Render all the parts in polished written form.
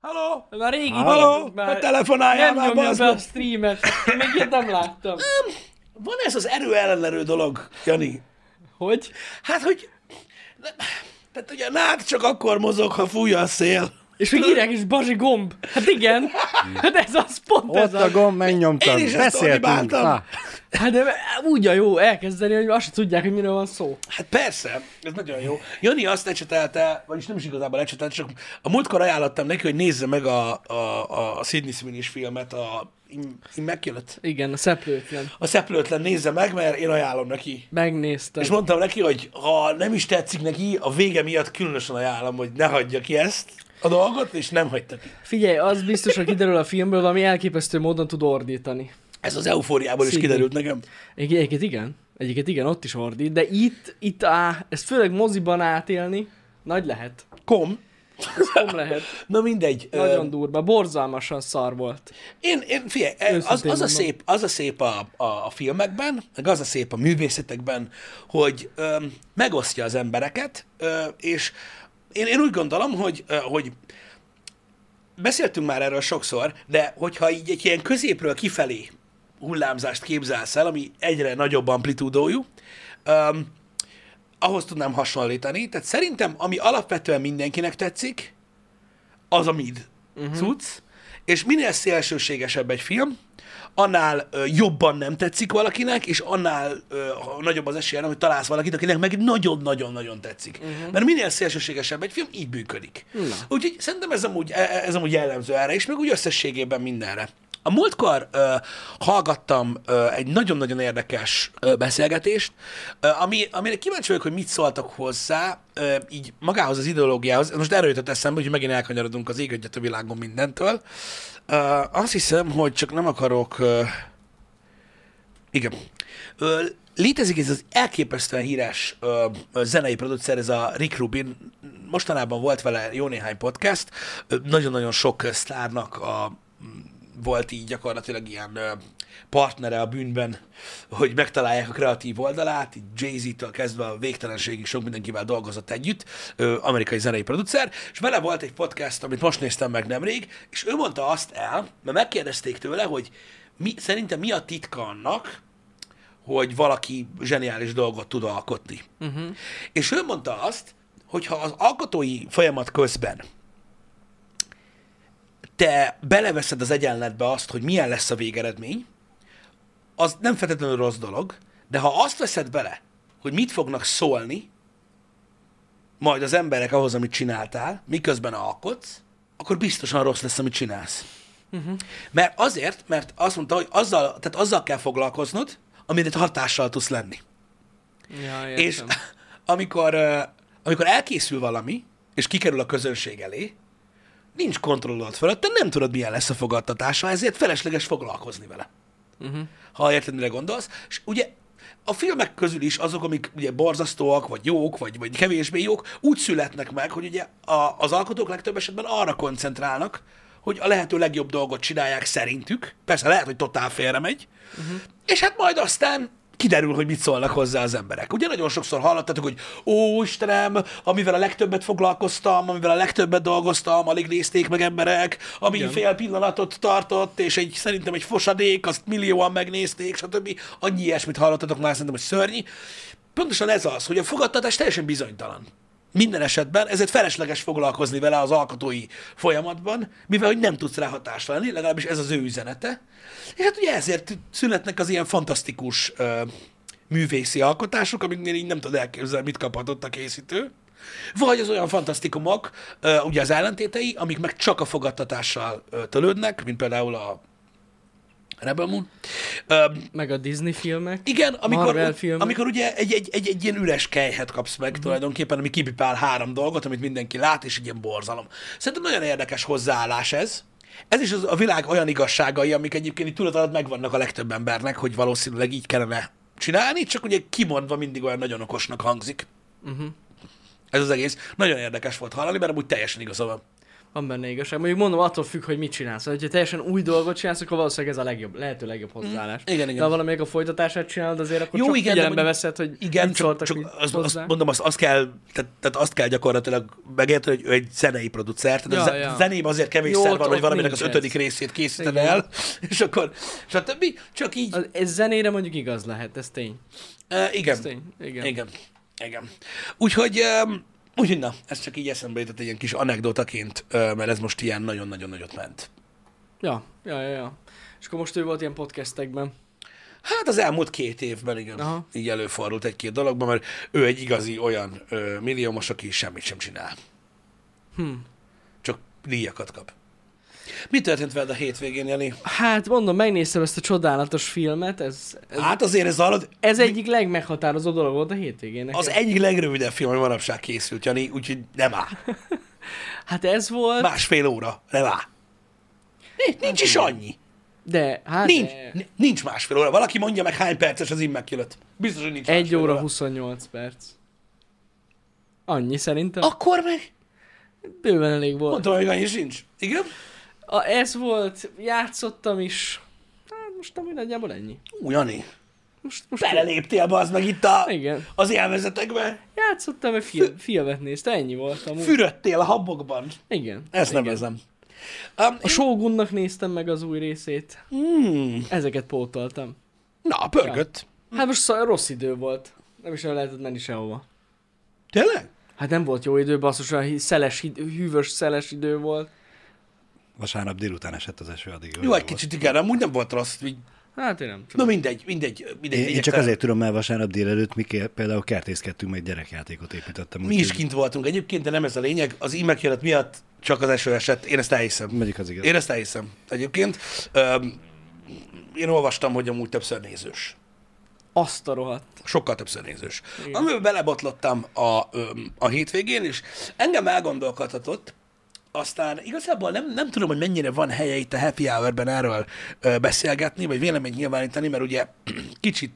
Halló? Már régi Halló? már Telefonáljál nem már, nyomja bazd be a meg. streamet. Én még ilyet nem láttam. Van ez az erő ellenerő dolog, Jani. Hogy? Hát, hogy... Tehát ugye a nád csak akkor mozog, ha fújja a szél. És még írják is Bazsi gomb. Hát igen. Hát ez az pont ez Ott a gomb, megnyomtam. Én is ezt Beszéltünk. ordibáltam. Hát de úgy a jó elkezdeni, hogy azt se tudják, hogy miről van szó. Hát persze, ez nagyon jó. Jani azt lecsetelte, vagyis nem is igazából lecsetelte, csak a múltkor ajánlottam neki, hogy nézze meg a Sydney Sweeney filmet, a Immaculate. Igen, a szeplőtlen. A Szeplőtlen nézze meg, mert én ajánlom neki. Megnéztem. És mondtam neki, hogy ha nem is tetszik neki, a vége miatt különösen ajánlom, hogy ne hagyja ki ezt a dolgot, és nem hagyta ki. Figyelj, az biztos, hogy kiderül a filmből, valami elképesztő módon tud ordítani. Ez az eufóriából is Sydney. kiderült nekem. Egyébként igen, ott is ordít, de itt ezt főleg moziban átélni, nagy lehet. Ez nem lehet. Na mindegy. Nagyon durva, borzalmasan szar volt. Én figyelj, Őszintén az mondom. a szép a filmekben, meg az a szép a művészetekben, hogy megosztja az embereket, és én úgy gondolom, hogy beszéltünk már erről sokszor, de hogyha így egy ilyen középről kifelé hullámzást képzelsz el, ami egyre nagyobb amplitúdójú, ahhoz tudnám hasonlítani. Tehát szerintem, ami alapvetően mindenkinek tetszik, az a mid cucc, és minél szélsőségesebb egy film, annál jobban nem tetszik valakinek, és annál nagyobb az esélye, hogy találsz valakit, akinek meg nagyon-nagyon-nagyon tetszik. Mert minél szélsőségesebb egy film, így működik. Úgyhogy szerintem ez amúgy jellemző erre, és meg úgy összességében mindenre. A múltkor hallgattam egy nagyon-nagyon érdekes beszélgetést, amire kíváncsi vagyok, hogy mit szóltak hozzá, így magához az ideológiához. Most erről jutott eszembe, hogy megint elkanyarodunk az ég egyet a világon mindentől. Azt hiszem, hogy csak nem akarok... Igen. Létezik ez az elképesztően híres zenei producer, ez a Rick Rubin. Mostanában volt vele jó néhány podcast. Nagyon-nagyon sok sztárnak volt így gyakorlatilag ilyen partnere a bűnben, hogy megtalálják a kreatív oldalát, így Jay-Z-től kezdve a végtelenségig sok mindenkivel dolgozott együtt, amerikai zenei producer, és vele volt egy podcast, amit most néztem meg nemrég, és ő mondta azt el, mert megkérdezték tőle, hogy szerintem mi a titka annak, hogy valaki zseniális dolgot tud alkotni. És ő mondta azt, hogy ha az alkotói folyamat közben te beleveszed az egyenletbe azt, hogy milyen lesz a végeredmény, az nem feltétlenül rossz dolog, de ha azt veszed bele, hogy mit fognak szólni majd az emberek ahhoz, amit csináltál, miközben alkotsz, akkor biztosan rossz lesz, amit csinálsz. Mert azt mondta, hogy azzal kell foglalkoznod, amire hatással tudsz lenni. Ja, És amikor elkészül valami, és kikerül a közönség elé, nincs kontrollod fölött, nem tudod, milyen lesz a fogadtatása, ezért felesleges foglalkozni vele. Ha érted, mire gondolsz. És ugye a filmek közül is azok, amik ugye borzasztóak, vagy jók, vagy kevésbé jók, úgy születnek meg, hogy ugye az alkotók legtöbb esetben arra koncentrálnak, hogy a lehető legjobb dolgot csinálják szerintük. Persze lehet, hogy totál félremegy, és hát majd aztán kiderül, hogy mit szólnak hozzá az emberek. Ugye nagyon sokszor hallottatok, hogy ó, Istenem, amivel a legtöbbet foglalkoztam, amivel a legtöbbet dolgoztam, alig nézték meg emberek, ami Igen. fél pillanatot tartott, és szerintem egy fosadék, azt millióan megnézték, stb. Annyi ilyesmit hallottatok már, szerintem, hogy szörnyi. Pontosan ez az, hogy a fogadtatás teljesen bizonytalan. Minden esetben, ezért felesleges foglalkozni vele az alkotói folyamatban, mivel hogy nem tudsz rá hatást lenni, legalábbis ez az ő üzenete. És hát ugye ezért születnek az ilyen fantasztikus művészi alkotások, amiknél így nem tudod elképzelni, mit kaphatott a készítő. Vagy az olyan fantasztikumok, ugye az ellentétei, amik meg csak a fogadtatással tölődnek, mint például a Rebel Moon. Meg a Disney filmek. Igen, Marvel filmek. amikor ugye egy ilyen üres kelyhet kapsz meg tulajdonképpen, ami kipipál 3 dolgot, amit mindenki lát, és egy ilyen borzalom. Szerintem nagyon érdekes hozzáállás ez. Ez is a világ olyan igazságai, amik egyébként így tudat alatt megvannak a legtöbb embernek, hogy valószínűleg így kellene csinálni, csak ugye kimondva mindig olyan nagyon okosnak hangzik. Ez az egész. Nagyon érdekes volt hallani, mert amúgy teljesen igaza van. Van benne igazság. Mondjuk mondom, attól függ, hogy mit csinálsz. Ha teljesen új dolgot csinálsz, akkor valószínűleg ez a legjobb, lehető legjobb hozzáállás. Igen. De ha valamelyik a folytatását csinálod, azért akkor Jó, csak igen, figyelembe veszed, hogy igen, mit szóltak csak hozzá. mondom, azt kell, tehát azt kell gyakorlatilag megérteni, hogy ő egy zenei producer. Tehát a zenében azért kevésszer van, hogy valaminek az 5. részét készíted el, és akkor stb. Csak így... Ez zenére mondjuk igaz lehet, ez tény. Igen. Ez tény. Igen. Úgyhogy na, ez csak így eszembe jutott egy ilyen kis anekdotaként, mert ez most ilyen nagyon-nagyon nagyot ment. Ja. És akkor most ő volt ilyen podcastekben. Hát az elmúlt 2 évben, igen, Aha. így előfordult 1-2 dologban, mert ő egy igazi olyan milliómos, aki semmit sem csinál. Csak díjakat kap. Mi történt veled a hétvégén, Jani? Hát mondom, megnéztem ezt a csodálatos filmet, ez Hát azért ez hallod... Ez egyik legmeghatározó dolog volt a hétvégén nekem. Az egyik legrövidebb film, ami manapság készült, Jani, úgyhogy nem áll. Hát ez volt... 1,5 óra, nem áll. Nincs is annyi. De, hát... Nincs 1,5 óra. Valaki mondja meg, hány perces az Immaculate. Biztos, hogy nincs 1 óra 28 perc. Annyi szerintem. Akkor meg? Bőven elég volt. Mondtam, hogy annyi sincs. Igen? Ez volt, játszottam is. Hát most ami nagyjából ennyi. Jani. Most Beleléptél be az meg itt igen. az élvezetekbe. Játszottam, egy filmet nézte, ennyi volt amúgy. Fürödtél a habokban. Igen. Ezt igen. nevezem. A Shogunnak néztem meg az új részét. Ezeket pótoltam. Na, pörgött. Ja. Hát most rossz idő volt. Nem is lehetett menni sehova. Tényleg? Hát nem volt jó idő, basszus, a hűvös, szeles idő volt. Vasárnap délután esett az eső, addig Jó, egy kicsit igen, amúgy nem volt rossz. Hát én nem tudom. Na mindegy. Én csak azért tudom, mert vasárnap délelőtt mi például kertészkedtünk, meg gyerekjátékot építettem. Mi is kint voltunk egyébként, de nem ez a lényeg. Az Immaculate miatt csak az eső esett. Én ezt elhiszem. Mondjuk az igaz. Én ezt elhiszem egyébként. Én olvastam, hogy amúgy többször nézős. Azt a rohadt. Sokkal többször nézős. Amiben belebotlottam a hétvégén, és engem elgondolkodhatott, aztán igazából nem tudom, hogy mennyire van helye itt a Happy Hour-ben erről beszélgetni, vagy véleményt nyilvánítani, mert ugye kicsit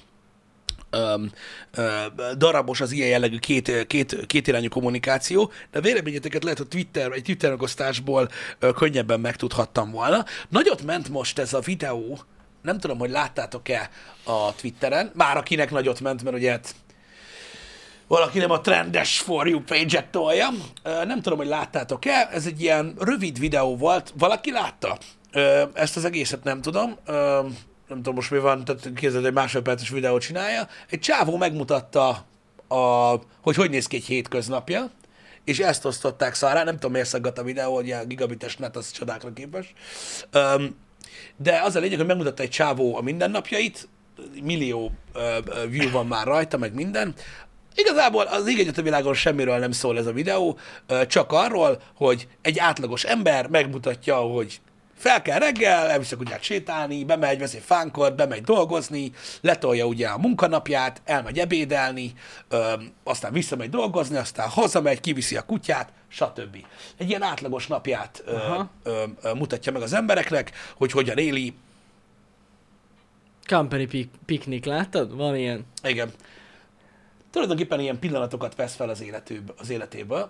darabos az ilyen jellegű két irányú kommunikáció, de a véleményeteket lehet, hogy egy Twitter megosztásból könnyebben megtudhattam volna. Nagyot ment most ez a videó, nem tudom, hogy láttátok-e a Twitteren, már akinek nagyot ment, mert ugye hát valaki nem a trendes For You page-et tolja. Nem tudom, hogy láttátok-e, ez egy ilyen rövid videó volt. Valaki látta? Ezt az egészet nem tudom. Nem tudom most mi van, tehát képzeld, egy másodperces videót csinálja. Egy csávó megmutatta, hogy néz ki egy hétköznapja, és ezt osztották szarrá. Nem tudom, miért szaggat a videó, hogy ilyen gigabites net, az csodákra képes. De az a lényeg, hogy megmutatta egy csávó a mindennapjait, millió view van már rajta, meg minden. Igazából az ég egyet a világon semmiről nem szól ez a videó, csak arról, hogy egy átlagos ember megmutatja, hogy fel kell reggel, elviszi a kutyát sétálni, bemegy, veszi fánkot, bemegy dolgozni, letolja ugye a munkanapját, elmegy ebédelni, aztán visszamegy dolgozni, aztán hazamegy, kiviszi a kutyát, stb. Egy ilyen átlagos napját mutatja meg az embereknek, hogy hogyan éli. Company Picnic, láttad? Van ilyen. Igen. Tulajdonképpen ilyen pillanatokat vesz fel az életéből.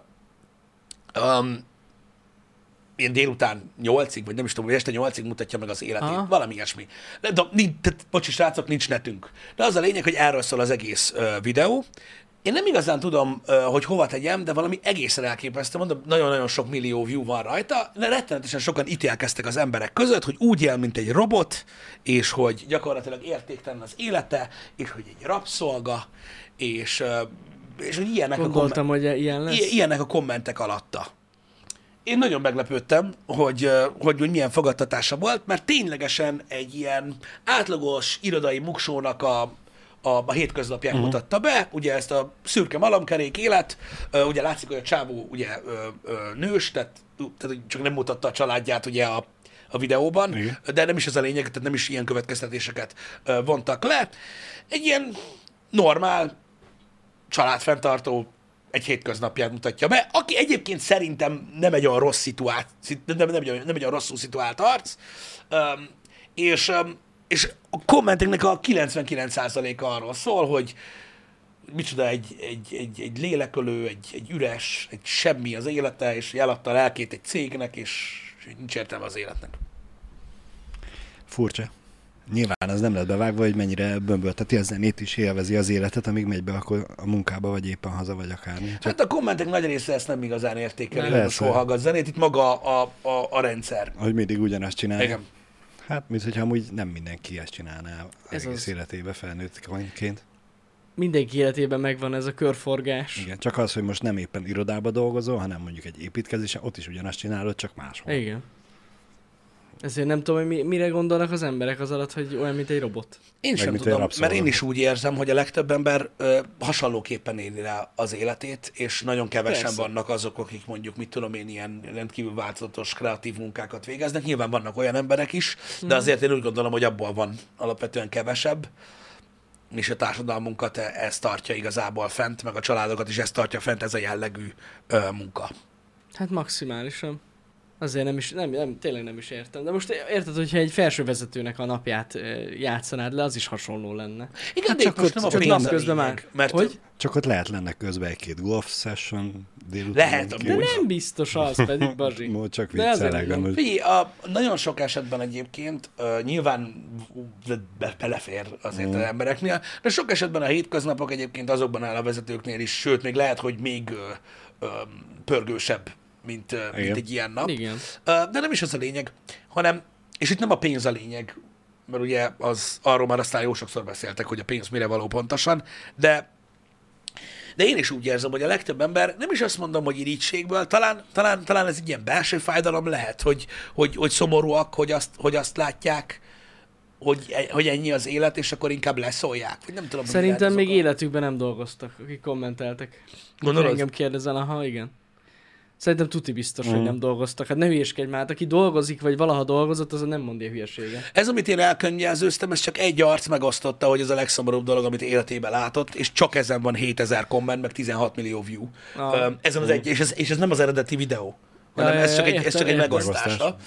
Ilyen délután 8-ig, vagy nem is tudom, vagy este 8-ig mutatja meg az életét. Aha. Valami ilyesmi. Bocsi, srácok, nincs netünk. De az a lényeg, hogy erről szól az egész videó. Én nem igazán tudom, hogy hova tegyem, de valami egészen elképesztő. Mondom, nagyon-nagyon sok millió view van rajta, de rettenetesen sokan ítélkeztek az emberek között, hogy úgy él, mint egy robot, és hogy gyakorlatilag értéktelen az élete, és hogy egy rabszolga, és hogy ilyenek a kommentek alatta. Én nagyon meglepődtem, hogy milyen fogadtatása volt, mert ténylegesen egy ilyen átlagos irodai muksónak a hétköznapját mutatta be, ugye ezt a szürke malomkerék élet, ugye látszik, hogy a csávó ugye nős, tehát csak nem mutatta a családját ugye a videóban, igen. De nem is ez a lényeg, tehát nem is ilyen következtetéseket vontak le. Egy ilyen normál családfenntartó egy hétköznapját mutatja be, aki egyébként szerintem nem egy olyan rossz nem egy olyan rosszul szituált arc, és a kommenteknek a 99%-a arról szól, hogy micsoda egy lélekölő, egy üres, egy semmi az élete, és eladta a lelkét egy cégnek, és nincs értelme az életnek. Furcsa. Nyilván az nem lett bevágva, hogy mennyire bömbölteti a zenét is, élvezi az életet, amíg megy be akkor a munkába, vagy éppen haza, vagy akármi. Csak... Hát a kommentek nagy része ezt nem igazán értékeli, hogy most hol hallgat zenét, itt maga a rendszer. Hogy mindig ugyanazt csinálja. Igen. Hát, mintha amúgy nem mindenki ezt csinálná egész életébe felnőttként. Mindenki életében megvan ez a körforgás. Igen, csak az, hogy most nem éppen irodába dolgozol, hanem mondjuk egy építkezésen, ott is ugyanazt csinálod, csak máshol. Igen. Ezért nem tudom, hogy mire gondolnak az emberek az alatt, hogy olyan, mint egy robot. Én sem tudom, mert én is úgy érzem, hogy a legtöbb ember hasonlóképpen éli rá az életét, és nagyon kevesen vannak azok, akik mondjuk, mit tudom én, ilyen rendkívül változatos, kreatív munkákat végeznek. Nyilván vannak olyan emberek is, de azért én úgy gondolom, hogy abból van alapvetően kevesebb, és a társadalmunkat ez tartja igazából fent, meg a családokat is ez tartja fent, ez a jellegű munka. Hát maximálisan. Azért tényleg nem is értem. De most érted, hogyha egy felsővezetőnek a napját játszanád le, az is hasonló lenne. Igen, hát de csak most nem a pénz közben már. Mert hogy? Csak ott lenne közben egy-két golf session délután. Lehet, de nem biztos az pedig, Bazsi. Csak viccelek. Nagyon sok esetben egyébként nyilván belefér azért az embereknél, de sok esetben a hétköznapok egyébként azokban áll a vezetőknél is, sőt, még lehet, hogy még pörgősebb, mint egy ilyen nap. Igen. De nem is az a lényeg, hanem, és itt nem a pénz a lényeg, mert ugye arról már aztán jó sokszor beszéltek, hogy a pénz mire való pontosan, de én is úgy érzem, hogy a legtöbb ember, nem is azt mondom, hogy irítségből, talán ez egy ilyen belső fájdalom lehet, hogy szomorúak, hogy azt látják, hogy ennyi az élet, és akkor inkább leszólják. Vagy nem tudom, szerintem még életükben nem dolgoztak, akik kommenteltek. Gondolod? Engem kérdezel, aha, igen. Szerintem tuti biztos, hogy nem dolgoztak. Hát ne hülyeskedj már, aki dolgozik, vagy valaha dolgozott, az nem mondja hülyeséget. Ez, amit én elkönnyezőztem, ez csak egy arc megosztotta, hogy ez a legszomorúbb dolog, amit életében látott, és csak ezen van 7000 komment, meg 16 millió view. Ezen az egy, és ez nem az eredeti videó, hanem ez csak egy megosztása.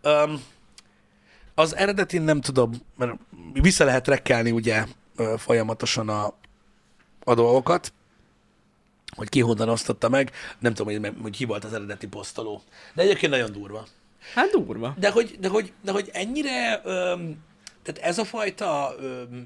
Az eredetin nem tudom, mert vissza lehet rekkelni ugye folyamatosan a dolgokat, hogy ki honnan osztotta meg, nem tudom, hogy ki volt az eredeti posztoló. De egyébként nagyon durva. Hát durva. De hogy ennyire, tehát ez a fajta,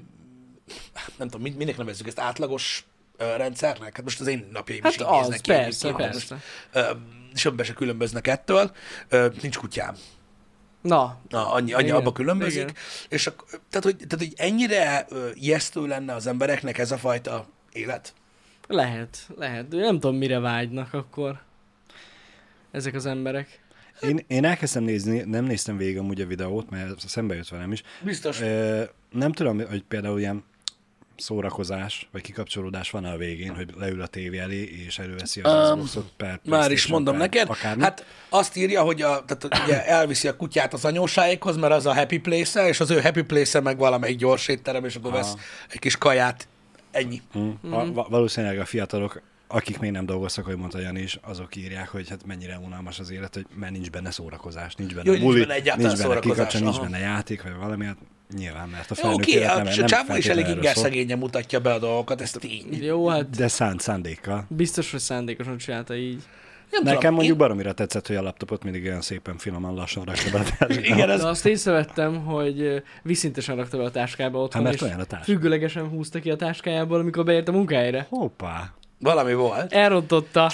nem tudom, minek nevezzük ezt, átlagos rendszernek? Hát most az én napjaim is így néznek ki. Persze. Semmibe se különböznek ettől. Nincs kutyám. Na annyi igen, abba különbözik. Igen. És tehát, hogy ennyire ijesztő lenne az embereknek ez a fajta élet? Lehet. De nem tudom, mire vágynak akkor ezek az emberek. Én elkezdtem nézni, nem néztem végig amúgy a videót, mert szembe jött velem is. Biztos. Nem tudom, hogy például ilyen szórakozás, vagy kikapcsolódás van a végén, hogy leül a tévé elé, és előveszi az Xboxot per már is mondom neked. Akármi. Hát azt írja, hogy tehát ugye elviszi a kutyát az anyósáékhoz, mert az a happy place-e, és az ő happy place-e meg valamelyik gyors étterem, és akkor vesz egy kis kaját. Ennyi. Valószínűleg a fiatalok, akik még nem dolgoztak, hogy mondta Jani is, azok írják, hogy hát mennyire unalmas az élet, hogy mert nincs benne szórakozás, nincs benne muli, nincs benne kikapcsol, nincs benne játék, vagy valami, hát nyilván, mert a felnőtt élet nem Csávó is elég ingerszegényen mutatja be a dolgokat, ez tény. Jó, hát... De szándékkal. Biztos, hogy szándékosan csinálta így. Nekem mondjuk baromira tetszett, hogy a laptopot mindig olyan szépen finoman lassan rakta be a igen, azt észrevettem, hogy viszintesen rakta be a táskába otthon, és függőlegesen húzta ki a táskájából, amikor beért a munkájára. Hoppá! Valami volt. Elrontotta.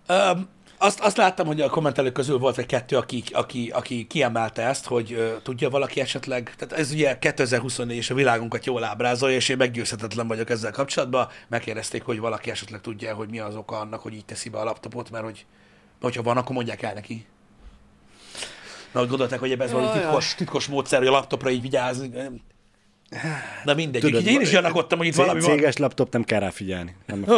Azt láttam, hogy a kommentelők közül volt egy kettő, aki kiemelte ezt, hogy tudja valaki esetleg, tehát ez ugye 2024 és a világunkat jól ábrázolja, és én meggyőzhetetlen vagyok ezzel kapcsolatban. Megkérdezték, hogy valaki esetleg tudja, hogy mi az oka annak, hogy így teszi be a laptopot, mert hogyha van, akkor mondják el neki. Na, hogy gondolták, hogy ebben ez valami titkos módszer, hogy a laptopra így vigyázni. Na mindegy. Tudod, én is gyanakodtam, hogy itt valami van. Céges laptop, nem kell rá figyelni.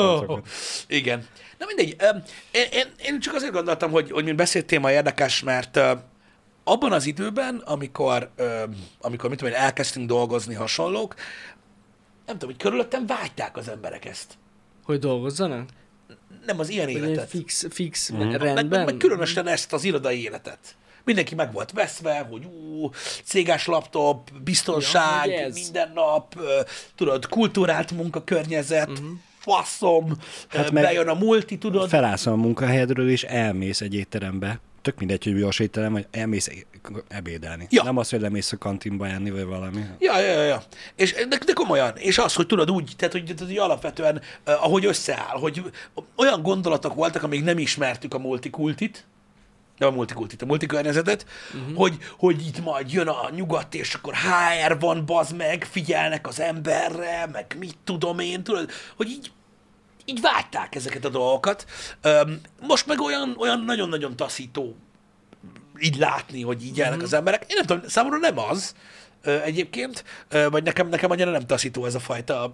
Igen. Na mindegy. Én csak azért gondoltam, hogy mint beszédtéma érdekes, mert abban az időben, amikor mit tudom én, elkezdtünk dolgozni hasonlók, nem tudom, hogy körülöttem vágyták az emberek ezt. Hogy dolgozzanak? Nem az ilyen életet. Fix rendben? Meg különösen ezt az irodai életet. Mindenki meg volt veszve, hogy céges laptop, biztonság, minden nap, tudod, kultúrált munkakörnyezet. faszom, Hát meg bejön a multi, tudod. Felállsz a munkahelyedről, és elmész egy étterembe. Tök mindegy, hogy gyors étterem, vagy elmész ebédelni. Ja. Nem az, hogy lemész a kantinba enni, vagy valami. Ja. És, de komolyan. És az, hogy tudod úgy, tehát hogy alapvetően, ahogy összeáll, hogy olyan gondolatok voltak, amíg nem ismertük a multikultit, nem a multikultit, a multikörnyezetet, hogy itt majd jön a nyugat, és akkor HR van, bazd meg, figyelnek az emberre, meg mit tudom én, tudod, hogy így vágyták ezeket a dolgokat. Most meg olyan nagyon-nagyon taszító így látni, hogy így élnek az emberek. Én nem tudom, számomra nem az egyébként, vagy nekem annyira nem taszító ez a fajta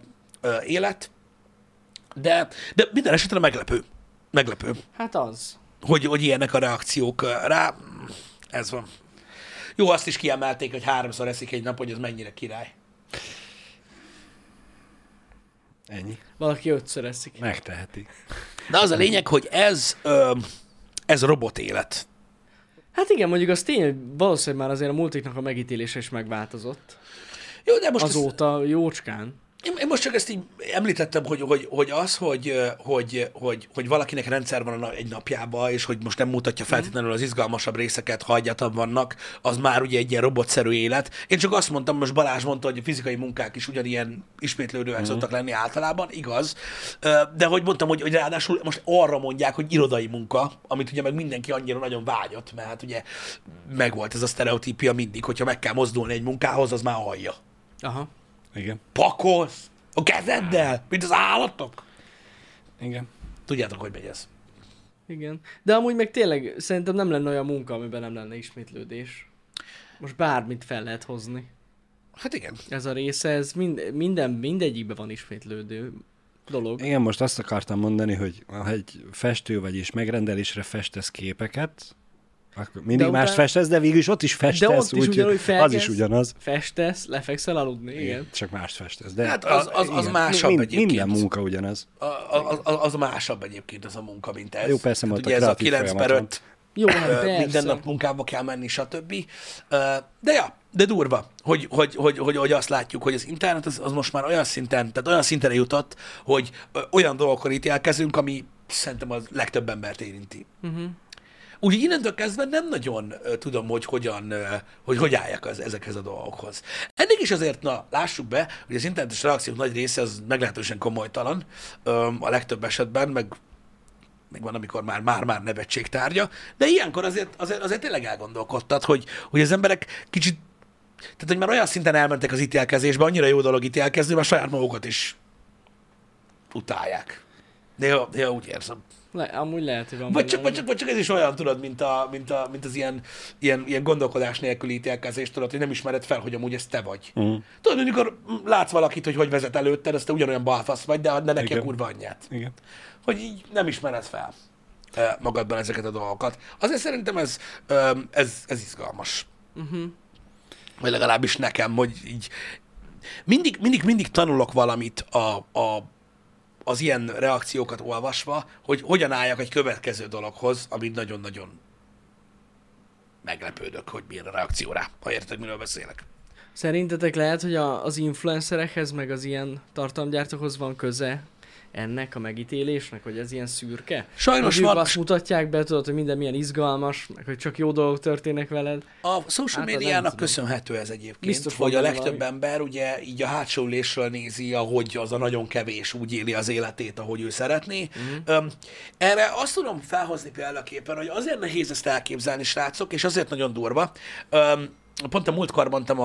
élet, de minden esetre meglepő. Meglepő, Hát az. hogy ilyenek a reakciók rá. Ez van. Jó, azt is kiemelték, hogy 3-szor eszik egy nap, hogy ez mennyire király. Ennyi. Valaki 5-ször eszik. Megteheti. De az a lényeg, hogy ez robot élet. Hát igen, mondjuk az tény, hogy valószínűleg már azért a multiknak a megítélése is megváltozott. Jó, de most Azóta jócskán. Én most csak ezt így említettem, hogy valakinek rendszer van egy napjában, és hogy most nem mutatja feltétlenül az izgalmasabb részeket, ha egyáltalán vannak, az már ugye egy ilyen robotszerű élet. Én csak azt mondtam, most Balázs mondta, hogy a fizikai munkák is ugyanilyen ismétlődőek szoktak lenni általában, igaz, de hogy mondtam, hogy ráadásul most arra mondják, hogy irodai munka, amit ugye meg mindenki annyira nagyon vágyott, mert hát ugye megvolt ez a sztereotípia mindig, hogyha meg kell mozdulni egy munkához, az már alja. Aha. Igen. Pakolsz a kezeddel, mint az állatok. Igen. Tudjátok, hogy megy ez. Igen. De amúgy meg tényleg szerintem nem lenne olyan munka, amiben nem lenne ismétlődés. Most bármit fel lehet hozni. Hát igen. Ez a része, ez mindegyikben van ismétlődő dolog. Igen, most azt akartam mondani, hogy ha egy festő vagy és megrendelésre festesz képeket, akkor mindig más festesz, de végül is ott is festesz, de ott is ugyanúgy az is ugyanaz. Festesz, lefekszel aludni, igen. Csak mást festesz. De Hát az igen, másabb egyébként. Minden munka ugyanaz. Az másabb egyébként az a munka, mint ez. Jó, persze, tehát mondta, ugye ez a kreatív 9/5 Jó, hát persze. minden nap munkába kell menni, stb. De durva, hogy azt látjuk, hogy az internet az most már olyan szinten jutott, hogy olyan dolgokon ítélkezünk, ami szerintem az legtöbb embert érinti. Úgyhogy innentől kezdve nem nagyon tudom, hogy álljak ezekhez a dolgokhoz. Eddig is azért, lássuk be, hogy az internetes reakciók nagy része az meglehetősen komolytalan a legtöbb esetben, meg van, amikor már nevetség tárgya, de ilyenkor azért tényleg elgondolkodtad, hogy az emberek kicsit, tehát hogy már olyan szinten elmentek az ítélkezésbe, annyira jó dolog ítélkezni, mert saját magukat is utálják. De úgy érzem. Amúgy lehet, hogy van Vagy csak ez is olyan, tudod, mint az ilyen gondolkodás nélküli ítélkezés, tudod, hogy nem ismered fel, hogy amúgy ez te vagy. Tudod, amikor látsz valakit, hogy vezet előtted, azt te ugyanolyan balfasz vagy, de neki a kurva anyját. Igen. Hogy így nem ismered fel magadban ezeket a dolgokat. Azért szerintem ez izgalmas. Vagy legalábbis nekem, hogy így mindig tanulok valamit az ilyen reakciókat olvasva, hogy hogyan álljak egy következő dologhoz, amit nagyon-nagyon meglepődök, hogy milyen a reakció rá, ha érted, miről beszélek. Szerintetek lehet, hogy az influencerekhez, meg az ilyen tartalomgyártókhoz van köze ennek a megítélésnek, hogy ez ilyen szürke? Sajnos hogy van. Ők azt mutatják be, tudod, hogy minden milyen izgalmas, meg hogy csak jó dolgok történnek veled. A social médiának köszönhető ez egyébként, Biztos hogy a van legtöbb valami. ember ugye így a hátsó ülésről nézi, ahogy az a nagyon kevés úgy éli az életét, ahogy ő szeretné. Erre azt tudom felhozni példaképpen, hogy azért nehéz ezt elképzelni, srácok, és azért nagyon durva. Pont a múltkor mondtam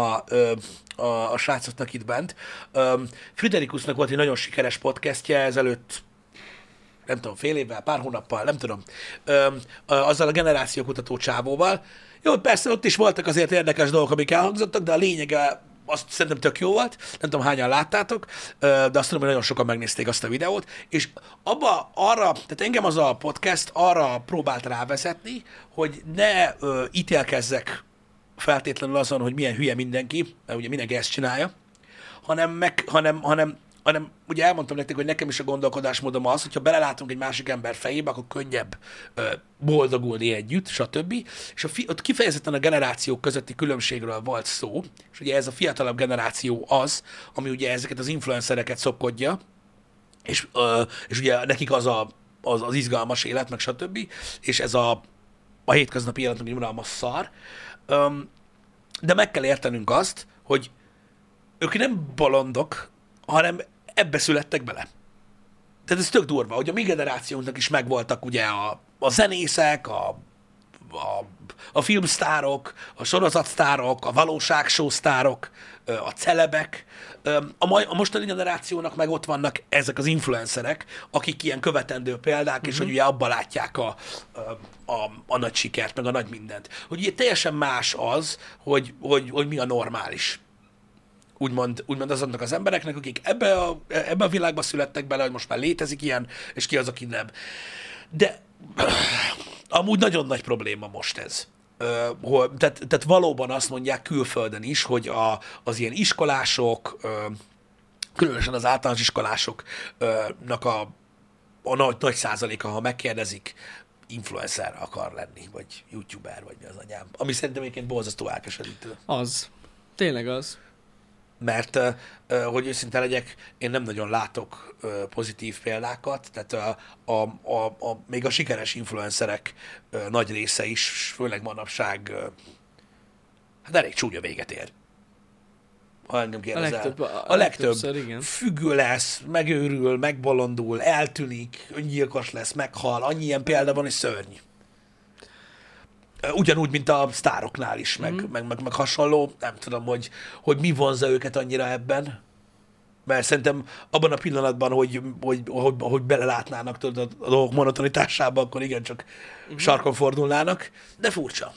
a srácoknak itt bent. Friderikusnak volt egy nagyon sikeres podcastje ezelőtt, nem tudom, fél évvel, pár hónappal, nem tudom, azzal a generációkutató csávóval. Jó, persze ott is voltak azért érdekes dolgok, amik elhangzottak, de a lényege azt szerintem tök jó volt, nem tudom hányan láttátok, de azt tudom, hogy nagyon sokan megnézték azt a videót, és tehát engem az a podcast arra próbált rávezetni, hogy ne ítélkezzek feltétlenül azon, hogy milyen hülye mindenki, mert ugye mindenki ezt csinálja, hanem ugye elmondtam nektek, hogy nekem is a gondolkodásmódom az, hogyha belelátunk egy másik ember fejébe, akkor könnyebb boldogulni együtt, stb. És ott kifejezetten a generációk közötti különbségről volt szó, és ugye ez a fiatalabb generáció az, ami ugye ezeket az influencereket szopkodja, és ugye nekik az izgalmas élet, meg stb. És ez a hétköznapi élet, meg unalmas szar. De meg kell értenünk azt, hogy ők nem bolondok, hanem ebbe születtek bele. Tehát ez tök durva, hogy a mi generációnknak is megvoltak ugye a zenészek, a filmsztárok, a sorozatsztárok, a valóságshow-sztárok, a celebek. A mostani generációnak meg ott vannak ezek az influencerek, akik ilyen követendő példák, és hogy ugye abban látják a nagy sikert, meg a nagy mindent. Hogy ugye teljesen más az, hogy mi a normális. Úgymond azoknak az embereknek, akik ebbe a világba születtek bele, hogy most már létezik ilyen, és ki az, aki nem. De amúgy nagyon nagy probléma most ez. Tehát valóban azt mondják külföldön is, hogy az ilyen iskolások, különösen az általános iskolásoknak a nagy százaléka, ha megkérdezik, influencer akar lenni, vagy youtuber, vagy mi az anyám. Ami szerintem egyébként borzasztó elkeserítő. Az. Tényleg az. Mert, hogy őszinte legyek, én nem nagyon látok pozitív példákat, tehát még a sikeres influencerek nagy része is, főleg manapság, hát elég csúnya véget ér. Ha engem kérdezel. A legtöbb függő lesz, megőrül, megbolondul, eltűnik, öngyilkos lesz, meghal, annyi ilyen példa van, és szörny. Ugyanúgy, mint a sztároknál is, meg hasonló. Nem tudom, hogy mi vonza őket annyira ebben. Mert szerintem abban a pillanatban, hogy belelátnának tudod, a dolgok monotonitásába, akkor igencsak sarkon fordulnának. De furcsa.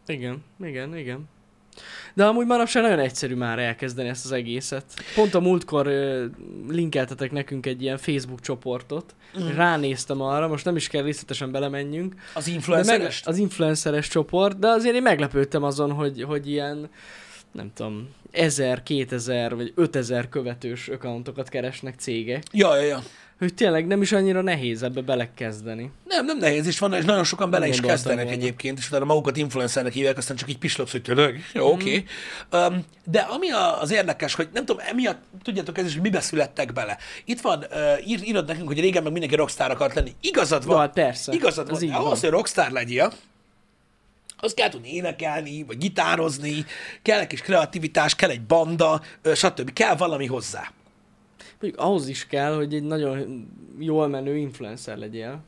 Igen. De amúgy manapság nagyon egyszerű már elkezdeni ezt az egészet. Pont a múltkor linkeltetek nekünk egy ilyen Facebook csoportot, és ránéztem arra, most nem is kell részletesen belemenjünk. Az influenceres? Az influenceres csoport, de azért én meglepődtem azon, hogy ilyen, nem tudom, 1000, 2000 vagy 5000 követős accountokat keresnek cégek. Ja. Hogy tényleg nem is annyira nehéz ebbe belekezdeni. Nem nehéz is van, és nagyon sokan bele is kezdenek egyébként, és utána magukat influencernek hívják, aztán csak így pislogsz, hogy tényleg, jó, oké. De ami az érdekes, hogy nem tudom, emiatt tudjátok ez is, hogy mibe születtek bele. Itt van, írod nekünk, hogy régen meg mindenki rockstar akart lenni. Igazad van. Hát persze. Igazad van. Ahhoz, hogy rockstar legyél, az kell tudni énekelni, vagy gitározni, kell egy kis kreativitás, kell egy banda, stb. Kell valami hozzá. Mondjuk ahhoz is kell, hogy egy nagyon jól menő influencer legyél.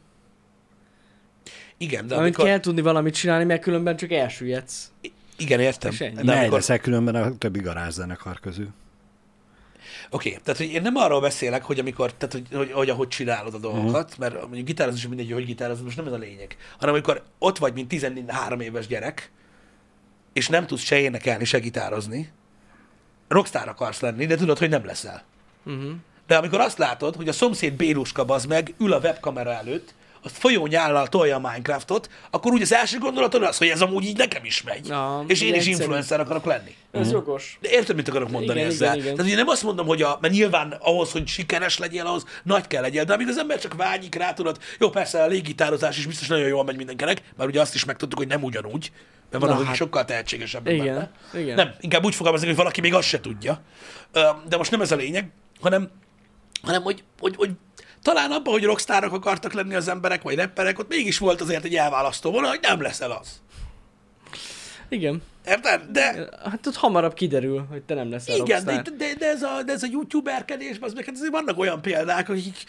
Igen, de amit kell tudni valamit csinálni, mert különben csak elsüllyedsz. Igen, értem. Ne leszel különben a többi garázszenekar közül. Oké, tehát hogy én nem arról beszélek, hogy amikor, tehát hogy ahogy csinálod a dolgokat, mert mondjuk gitározni is mindegy, hogy gitározod, most nem ez a lényeg, hanem amikor ott vagy, mint 13 éves gyerek, és nem tudsz se énekelni, se gitározni, rockstar akarsz lenni, de tudod, hogy nem leszel. De amikor azt látod, hogy a szomszéd Béluska bazd meg ül a webkamera előtt, azt folyónyállal tolja a Minecraftot, akkor úgy az első gondolatod az, hogy ez amúgy így nekem is megy. És én is influencer akarok lenni. Ez jogos. De érted, mit akarok mondani ezzel? Igen. Tehát ugye nem azt mondom, hogy mert nyilván ahhoz, hogy sikeres legyél, ahhoz nagy kell legyél, de amíg az ember csak vágyik rá, tudod, jó, persze a légitározás is biztos nagyon jól megy mindenkinek, mert ugye azt is megtudtuk, hogy nem ugyanúgy, mert van, akik sokkal tehetségesebb benne. Igen. Nem, inkább úgy fogalmazok, hogy valaki még azt se tudja. De most nem ez a lényeg, hanem hogy talán abban, hogy rockstárok akartak lenni az emberek, vagy rapperek, ott mégis volt azért egy elválasztó vonal, hogy nem leszel az. Igen. Érted? De... Hát ott hamarabb kiderül, hogy te nem leszel igen, rockstar. de ez a youtuberkedés, az meg, hát azért vannak olyan példák, akik...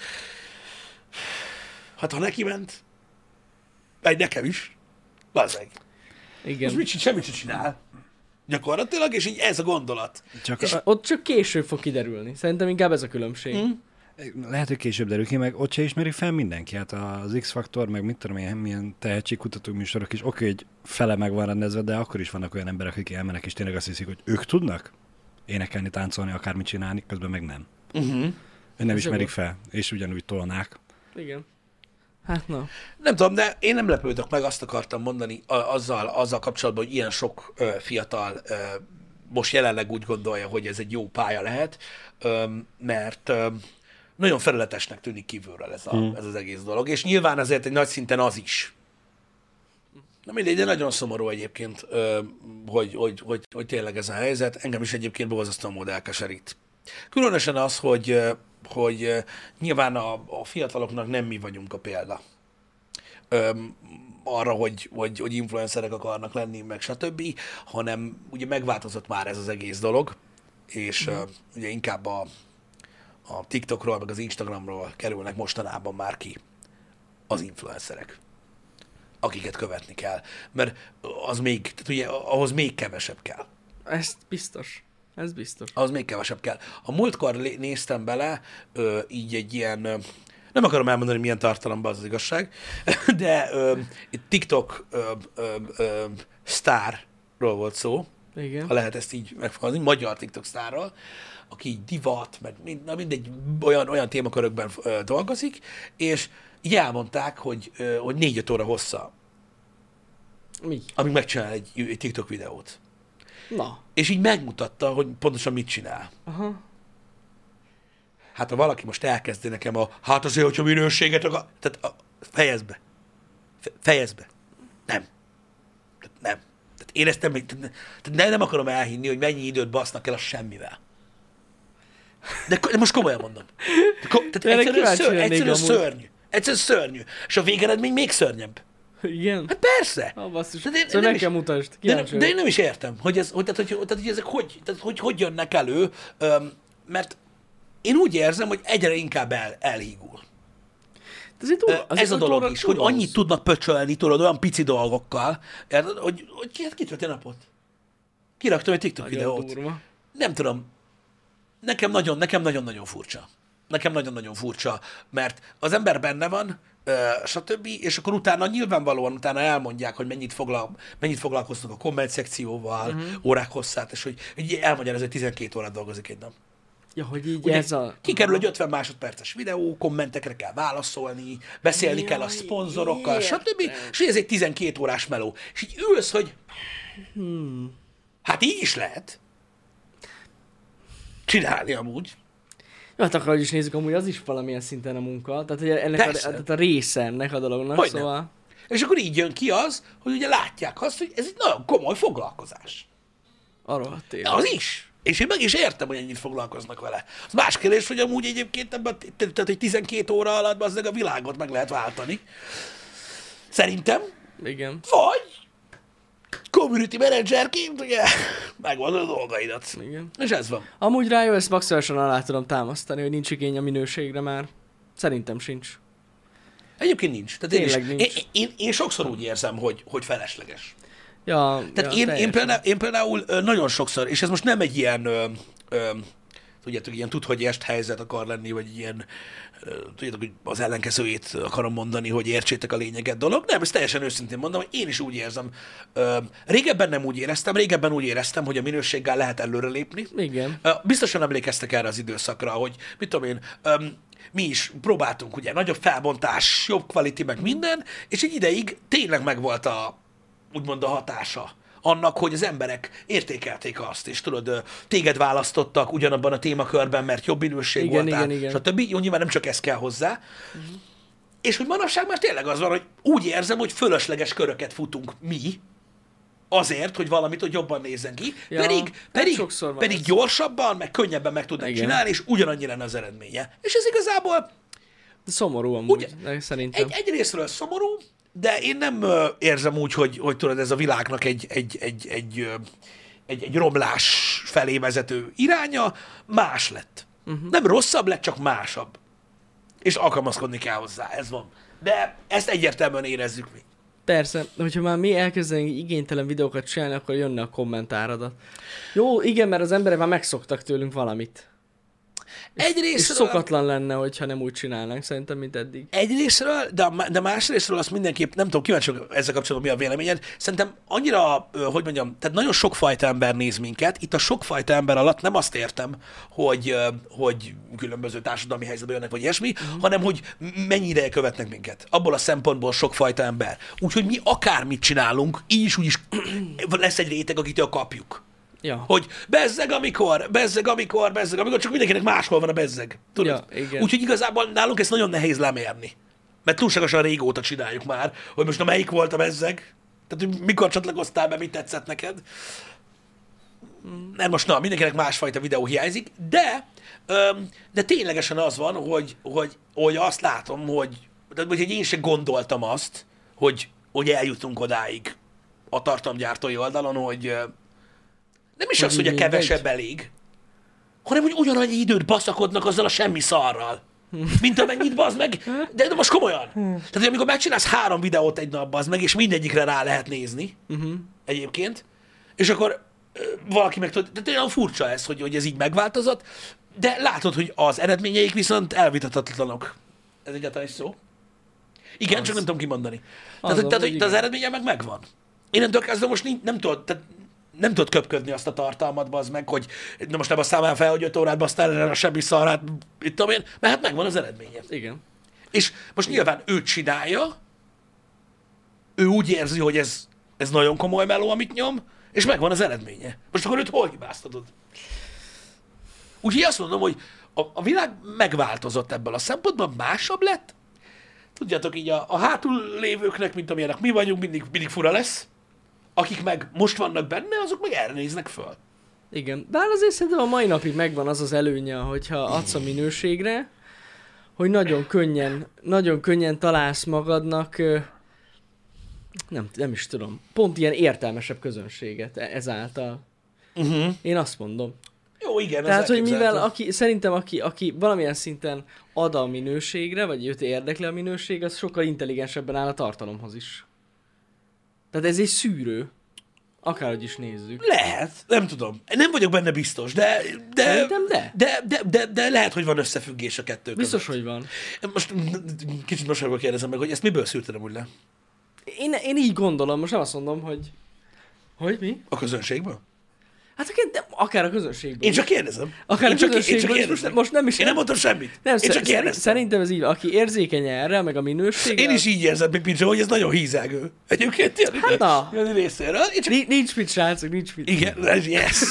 Hát ha neki ment, egy nekem is, bazzeg. Igen. Most semmit sem csinál. Gyakorlatilag, és így ez a gondolat. Ott csak később fog kiderülni. Szerintem inkább ez a különbség. Lehet, hogy később derül ki, meg ott se ismeri fel mindenki. Hát az X-faktor, meg mit tudom én, milyen tehetségkutató műsorok is, oké, hogy fele meg van rendezve, de akkor is vannak olyan emberek, akik elmennek, és tényleg azt hiszik, hogy ők tudnak énekelni, táncolni, akármit csinálni, közben meg nem. Nem ismerik fel, és ugyanúgy tolnák. Igen. Hát na. Nem tudom, de én nem lepődök meg, azt akartam mondani azzal kapcsolatban, hogy ilyen sok fiatal most jelenleg úgy gondolja, hogy ez egy jó pálya lehet, mert nagyon felületesnek tűnik kívülről ez az egész dolog, és nyilván azért egy nagy szinten az is. Na mindegy, de nagyon szomorú egyébként, hogy tényleg ez a helyzet. Engem is egyébként borzasztóan mód elkeserít. Különösen az, hogy nyilván a fiataloknak nem mi vagyunk a példa. Arra, hogy influencerek akarnak lenni, meg stb., hanem ugye megváltozott már ez az egész dolog, és ugye inkább a TikTokról, meg az Instagramról kerülnek mostanában már ki az influencerek, akiket követni kell. Mert az még, tehát ugye ahhoz még kevesebb kell. Ez biztos. Ez biztos. Az még kevesebb kell. A múltkor néztem bele, így egy ilyen, nem akarom elmondani, milyen tartalomban az igazság, de egy TikTok sztárról volt szó, Igen. ha lehet ezt így megfogalmazni, magyar TikTok sztárról, aki így divat, meg mindegy olyan témakörökben dolgozik, és így elmondták, hogy 4-5 óra hossza, Mi? amíg megcsinál egy TikTok videót. Na. És így megmutatta, hogy pontosan mit csinál. Aha. Hát ha valaki most elkezdi nekem hát azért, hogyha minőséget akar... Tehát fejezd be. Fejezd be. Nem. Nem. Tehát én ezt nem akarom elhinni, hogy mennyi időt basznak el a semmivel. De most komolyan mondom. Tehát egyszerűen szörnyű. Egyszerűen szörnyű. És a végeredmény még szörnyebb. Igen? Hát persze. Ah, basszus. Tehát Szóval nekem mutasd. de én nem is értem, hogy ezek hogy jönnek elő, mert én úgy érzem, hogy egyre inkább elhígul. Ez a dolog is, hogy annyit tudnak pöcsölni, tudod, olyan pici dolgokkal, érted, hogy kitölti a napot. Kiraktam egy TikTok videót. Durva. Nem tudom, nekem nagyon-nagyon furcsa. Nekem nagyon-nagyon furcsa, mert az ember benne van, stb., és akkor utána nyilvánvalóan elmondják, hogy mennyit foglalkoznak a komment szekcióval, órák hosszát, és hogy elmondják, hogy 12 órát dolgozik egy nap. Ja, hogy így Ugye, ez a... kikerül egy 50 másodperces videó, kommentekre kell válaszolni, beszélni kell a szponzorokkal, stb., és ez egy 12 órás meló. És így ülsz, hogy hát így is lehet csinálni amúgy. Ja, hát akkor is nézzük, amúgy az is valamilyen szinten a munka. Tehát hogy ennek a része ennek a dolognak, Hogyne. szóval... És akkor így jön ki az, hogy ugye látják azt, hogy ez egy nagyon komoly foglalkozás. Arról tényleg. Az is. És én meg is értem, hogy ennyit foglalkoznak vele. Az más kérdés, hogy amúgy egyébként ebben, tehát egy 12 óra alatt az a világot meg lehet váltani. Szerintem. Igen. Vagy community managerként, ugye, megvan a dolgaidat. Igen. És ez van. Amúgy rájön, ezt maximálisan alá tudom támasztani, hogy nincs igény a minőségre már. Szerintem sincs. Egyébként nincs. Tehát Tényleg nincs. Én sokszor úgy érzem, hogy felesleges. Ja, Tehát ja, én például nagyon sokszor, és ez most nem egy ilyen, tudjátok, ilyen tud, hogy est helyzet akar lenni, vagy ilyen, tudjátok, hogy az ellenkezőjét akarom mondani, hogy értsétek a lényeget dolog. Nem, ezt teljesen őszintén mondom, hogy én is úgy érzem. Régebben nem úgy éreztem, régebben úgy éreztem, hogy a minőséggel lehet előrelépni. Igen. Biztosan emlékeztek erre az időszakra, hogy mit tudom én, mi is próbáltunk, ugye, nagyobb felbontás, jobb quality, meg minden, és egy ideig tényleg megvolt úgymond a hatása annak, hogy az emberek értékelték azt, és tudod, téged választottak ugyanabban a témakörben, mert jobb minőség voltál, stb. Jó, nyilván nem csak ez kell hozzá. És hogy manapság már tényleg az van, hogy úgy érzem, hogy fölösleges köröket futunk mi, azért, hogy valamit, hogy jobban nézzen ki, Ja, pedig gyorsabban, meg könnyebben meg tudnak csinálni, és ugyanannyi lenne az eredménye. És ez igazából... Szomorú amúgy, szerintem. Egyrészről szomorú, de én nem érzem úgy, hogy tudod, ez a világnak egy romlás felé vezető iránya, más lett. Nem rosszabb lett, csak másabb. És alkalmazkodni kell hozzá, ez van. De ezt egyértelműen érezzük mi. Persze, hogyha már mi elkezdenénk igénytelen videókat csinálni, akkor jönne a kommentáradat. Jó, igen, mert az emberek már megszoktak tőlünk valamit. És szokatlan lenne, hogyha nem úgy csinálnánk, szerintem, mint eddig. Egyrészről, de másrészről azt mindenképp, nem tudom, kíváncsi ezzel kapcsolatban mi a véleményed. Szerintem annyira, hogy mondjam, tehát nagyon sokfajta ember néz minket. Itt a sokfajta ember alatt nem azt értem, hogy különböző társadalmi helyzetben jönnek, vagy ilyesmi, hanem hogy mennyi ideje követnek minket. Abból a szempontból sokfajta ember. Úgyhogy mi akármit csinálunk, így is lesz egy réteg, akitől kapjuk. Ja. Hogy bezzeg, amikor, csak mindenkinek máshol van a bezzeg. Tudod? Ja, úgyhogy igazából nálunk ezt nagyon nehéz lemérni. Mert túlságosan régóta csináljuk már, hogy most melyik volt a bezzeg, tehát hogy mikor csatlakoztál be, mit tetszett neked. mert most mindenkinek másfajta videó hiányzik, de ténylegesen az van, hogy azt látom, hogy én sem gondoltam azt, hogy eljutunk odáig a tartalomgyártói oldalon, hogy nem is az, hogy a kevesebb elég, hanem hogy ugyanannyi időt baszakodnak azzal a semmi szarral, mint amennyit, bazd meg, de most komolyan. Tehát, hogy amikor megcsinálsz 3 videót egy nap, bazd meg, és mindegyikre rá lehet nézni, egyébként, és akkor valaki meg tud, de tényleg furcsa ez, hogy ez így megváltozott, de látod, hogy az eredményeik viszont elvitathatatlanok. Ez egyáltalán is szó. Igen, csak nem tudom kimondani. Tehát, hogy az eredménye meg megvan. Innentől kezdve most nem tudod köpködni azt a tartalmat, bazd meg, hogy na most nem a számán fel, hogy 5 órát basztál erre a semmi szarát, itt tudom én, mert hát megvan az eredménye. Igen. És most nyilván ő csinálja, ő úgy érzi, hogy ez nagyon komoly meló, amit nyom, és megvan az eredménye. Most akkor őt hol hibáztatod? Úgyhogy azt mondom, hogy a világ megváltozott ebből a szempontból, másabb lett. Tudjátok, így a hátul lévőknek, mint amilyenek mi vagyunk, mindig fura lesz. Akik meg most vannak benne, azok meg erre néznek föl. Igen, bár azért szerintem a mai napig megvan az az előnye, hogyha adsz a minőségre, hogy nagyon könnyen találsz magadnak, nem is tudom, pont ilyen értelmesebb közönséget ezáltal. Én azt mondom. Jó, igen. Tehát, hogy mivel szerintem aki valamilyen szinten ad a minőségre, vagy őt érdekli a minőség, az sokkal intelligensebben áll a tartalomhoz is. Tehát ez egy szűrő. Akárhogy is nézzük. Lehet, nem tudom. Nem vagyok benne biztos, de lehet, hogy van összefüggés a kettő között. Biztos, hogy van. Most kicsit mosolyogva kérdezem meg, hogy ezt miből szűrtem úgy le? Én így gondolom, most nem azt mondom, hogy... Hogy mi? A közönségből? Hát akár a közönségből. Én csak kérdezem. Akár a közönségből, most nem is... Én nem mondtam semmit. Nem, én csak kérdeztem. Szerintem ez így, aki érzékeny erre, meg a minőségre... Én is így érzem, mint Pincsa, hogy ez nagyon hízelgő. Egyébként hát na. részéről. Nincs mit, srácok, nincs mit. Igen, ez yes.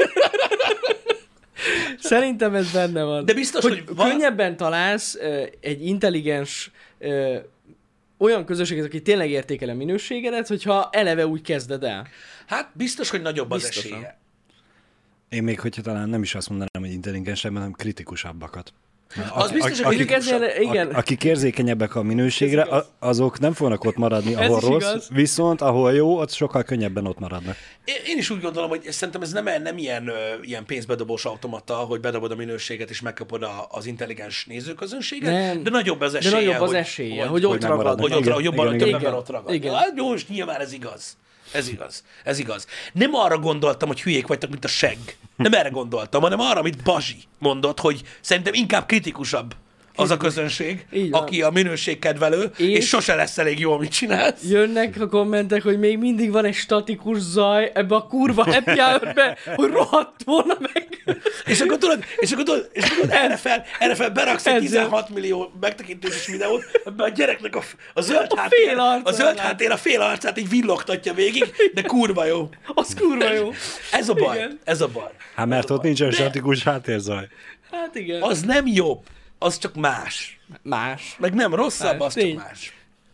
Szerintem ez benne van. De biztos, hogy könnyebben találsz egy intelligens olyan közösséget, aki tényleg értékel a minőségedet, hogyha eleve úgy kezded el. Hát biztos, hogy nagyobb az esélye. Én még, hogyha talán nem is azt mondanám, hogy intelligensebben, hanem kritikusabbakat. Az biztos, hogy akik érzékenyebbek a minőségre, azok nem fognak ott maradni, ahol rossz, igaz. Viszont ahol jó, ott sokkal könnyebben ott maradnak. Én is úgy gondolom, hogy szerintem ez nem ilyen pénzbedobós automata, hogy bedobod a minőséget és megkapod az intelligens nézőközönséget, de nagyobb az esélye, hogy ott ragadnak. Hogy jobban többen ott ragadnak. Hát jó, most nyilván ez igaz. Ez igaz. Nem arra gondoltam, hogy hülyék vagytok, mint a segg. Nem erre gondoltam, hanem arra, amit Bazsi mondott, hogy szerintem inkább kritikusabb az a közönség, aki a minőségkedvelő, és sose lesz elég jó, amit csinálsz. Jönnek a kommentek, hogy még mindig van egy statikus zaj ebbe a kurva happy hour-be, hogy rohadt volna meg. És akkor tudod, erre fel beraksz egy 16 millió megtekintéses videót, ebben a gyereknek a zöld háttér a fél arcát így villogtatja végig, de kurva jó. Az kurva jó. Ez a baj. Hát mert ott nincsen statikus háttérzaj. Hát igen. Az nem jobb. Az csak más. Meg nem rosszabb, az csak más.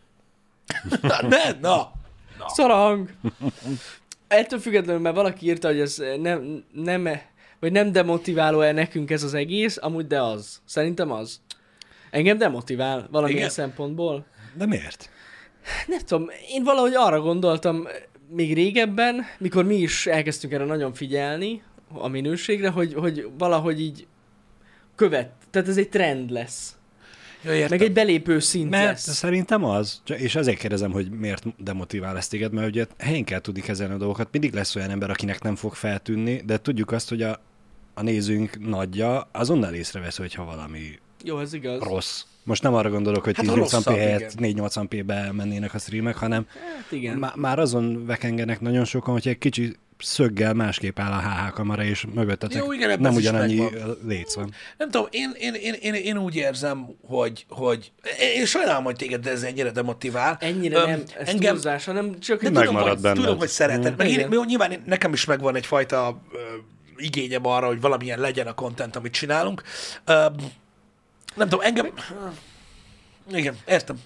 Na. Szar a hang. Ettől függetlenül, mert valaki írta, hogy ez nem demotiváló-e nekünk ez az egész, amúgy de az. Szerintem az. Engem demotivál valamilyen szempontból. De miért? Nem tudom, én valahogy arra gondoltam még régebben, mikor mi is elkezdtünk erre nagyon figyelni a minőségre, hogy valahogy így tehát ez egy trend lesz. Ja, meg egy belépő szint lesz. Szerintem az, és azért kérdezem, hogy miért demotivál ezt téged, mert ugye helyén kell tudni kezelni a dolgokat. Mindig lesz olyan ember, akinek nem fog feltűnni, de tudjuk azt, hogy a nézőink nagyja azonnal észrevesz, hogyha valami jó, ez igaz. Rossz. Most nem arra gondolok, hogy 1080p helyett 480p-be mennének a streamek, hanem már azon vekengenek nagyon sokan, hogy egy kicsi szöggel másképp áll a HH kamera, és mögöttetek nem ugyanannyi léc van. Nem tudom, én úgy érzem, hogy én sajnálom, hogy téged ez ennyire demotivál. Ennyire nem, ez túlzás, hanem csak tudom, hogy szereted. Nyilván nekem is megvan egyfajta igényem arra, hogy valamilyen legyen a content, amit csinálunk. Nem tudom, engem... Igen, értem.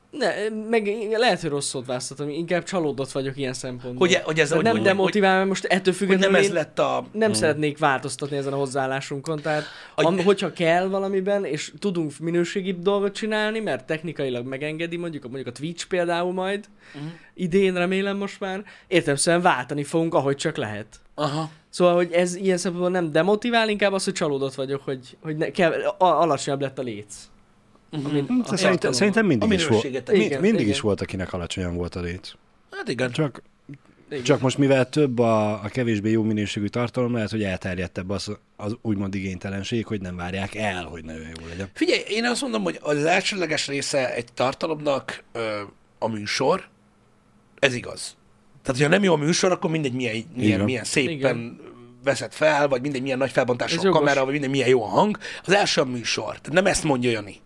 meg lehet, hogy rossz szót választottam, inkább csalódott vagyok ilyen szempontból. Hogy ez nem hogy demotivál, mert most ettől hogy függetlenül nem ez én lett a... nem szeretnék változtatni ezen a hozzáállásunkon. Tehát hogyha kell valamiben, és tudunk minőségibb dolgot csinálni, mert technikailag megengedi, mondjuk a Twitch például majd, idén remélem most már, értelemszerűen váltani fogunk, ahogy csak lehet. Aha. Szóval, hogy ez ilyen szempontból nem demotivál, inkább az, hogy csalódott vagyok, hogy alacsonyabb lett a léc. Szerintem mindig is volt. Igen, Mindig is volt, akinek alacsonyan volt a léc. Hát igen. Csak most mivel több a kevésbé jó minőségű tartalom, lehet, hogy elterjedtebb az úgymond igénytelenség, hogy nem várják el, hogy nagyon jó legyen. Figyelj, én azt mondom, hogy az elsődleges része egy tartalomnak a műsor, ez igaz. Tehát, ha nem jó a műsor, akkor mindegy milyen szépen veszed fel, vagy mindegy milyen nagy felbontású a kamera, vagy mindegy milyen jó a hang. Az első a műsor. Tehát nem ezt mondja Jani.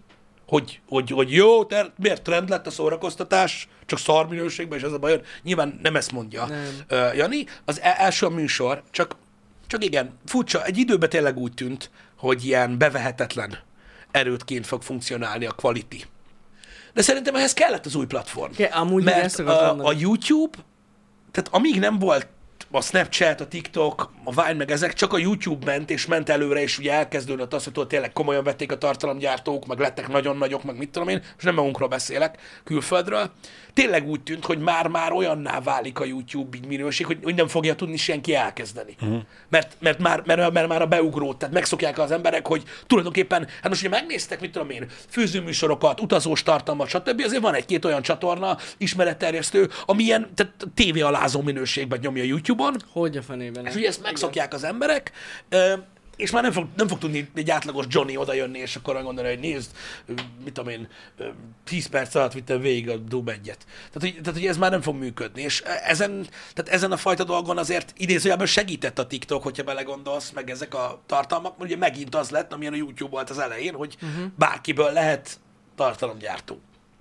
Hogy jó, miért trend lett a szórakoztatás, csak szar minőségben, és ez a baj. Nyilván nem ezt mondja Jani. Az első a műsor, csak igen, furcsa, egy időben tényleg úgy tűnt, hogy ilyen bevehetetlen erőtként fog funkcionálni a quality. De szerintem ehhez kellett az új platform. Amúgy mert a YouTube, tehát amíg nem volt a Snapchat, a TikTok, a Vine, meg ezek, csak a YouTube ment, és ment előre, és ugye elkezdődött az, hogy tényleg komolyan vették a tartalomgyártók, meg lettek nagyon nagyok, meg mit tudom én, és nem magunkról beszélek, külföldről. Tényleg úgy tűnt, hogy már olyanná válik a YouTube így minőség, hogy nem fogja tudni senki elkezdeni. Mert már a beugrót, tehát megszokják az emberek, hogy tulajdonképpen, hát most ugye megnéztek, mit tudom én, főzőműsorokat, utazós tartalmat, stb. Azért van egy-két olyan csatorna, ismeretterjesztő, ami ilyen tévéalázó minőségben nyomja YouTube-on. Hogy a fenében? És ugye ezt megszokják az emberek, és már nem fog tudni egy átlagos Johnny odajönni, és akkor megmondani, hogy nézd, mit tudom én, 10 perc alatt vittem végig a Doom 1-et. Tehát, hogy ez már nem fog működni. És ezen a fajta dolgon azért idézőjelben segített a TikTok, hogyha belegondolsz, meg ezek a tartalmak, mert ugye megint az lett, amilyen a YouTube volt az elején, hogy bárkiből lehet tartalomgyártó.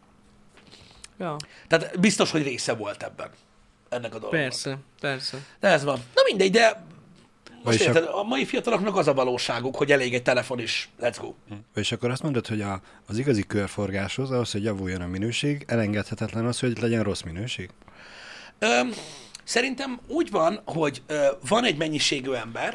Ja. Tehát biztos, hogy része volt ebben, ennek a dolognak. Persze. De ez van. Na mindegy, de most érted, a mai fiataloknak az a valóságuk, hogy elég egy telefon is, let's go. És akkor azt mondod, hogy az igazi körforgáshoz, ahhoz, hogy javuljon a minőség, elengedhetetlen az, hogy legyen rossz minőség? Szerintem úgy van, hogy van egy mennyiségű ember,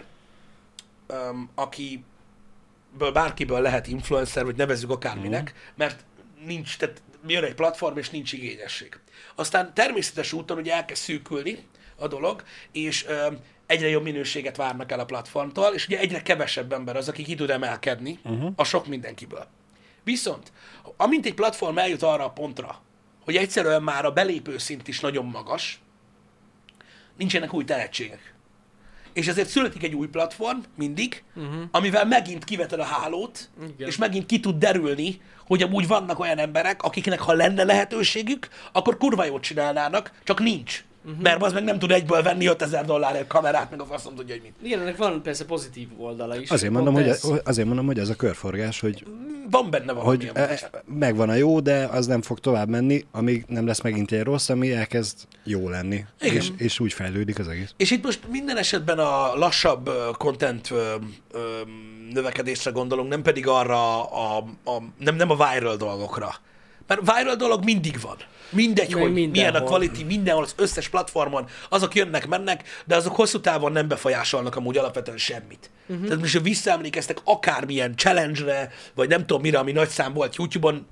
akiből bárkiből lehet influencer, vagy nevezzük akárminek, mert nincs, tehát jön egy platform, és nincs igényesség. Aztán természetes úton ugye elkezd szűkülni a dolog, és egyre jobb minőséget várnak el a platformtól, és ugye egyre kevesebb ember az, aki ki tud emelkedni a sok mindenkiből. Viszont, amint egy platform eljut arra a pontra, hogy egyszerűen már a belépő szint is nagyon magas, nincsenek új tehetségek. És ezért születik egy új platform mindig, amivel megint kiveted a hálót, és megint ki tud derülni, hogy amúgy vannak olyan emberek, akiknek ha lenne lehetőségük, akkor kurva jót csinálnának, csak nincs. Mert az meg nem tud egyből venni $5000 kamerát, meg a faszom tudja, hogy mit. Igen, ennek van persze pozitív oldala is. Azért mondom, hogy ez a körforgás, hogy van benne valami. Megvan a jó, de az nem fog tovább menni, amíg nem lesz megint egy rossz, ami elkezd jó lenni. És úgy fejlődik az egész. És itt most minden esetben a lassabb content növekedésre gondolunk, nem pedig arra nem a viral dolgokra. Mert viral dolog mindig van. Mindegy, hogy milyen a quality, mindenhol, az összes platformon, azok jönnek, mennek, de azok hosszú távon nem befolyásolnak amúgy alapvetően semmit. Tehát most, ha visszaemlékeztek akármilyen challenge-re, vagy nem tudom mire, ami nagy szám volt YouTube-on,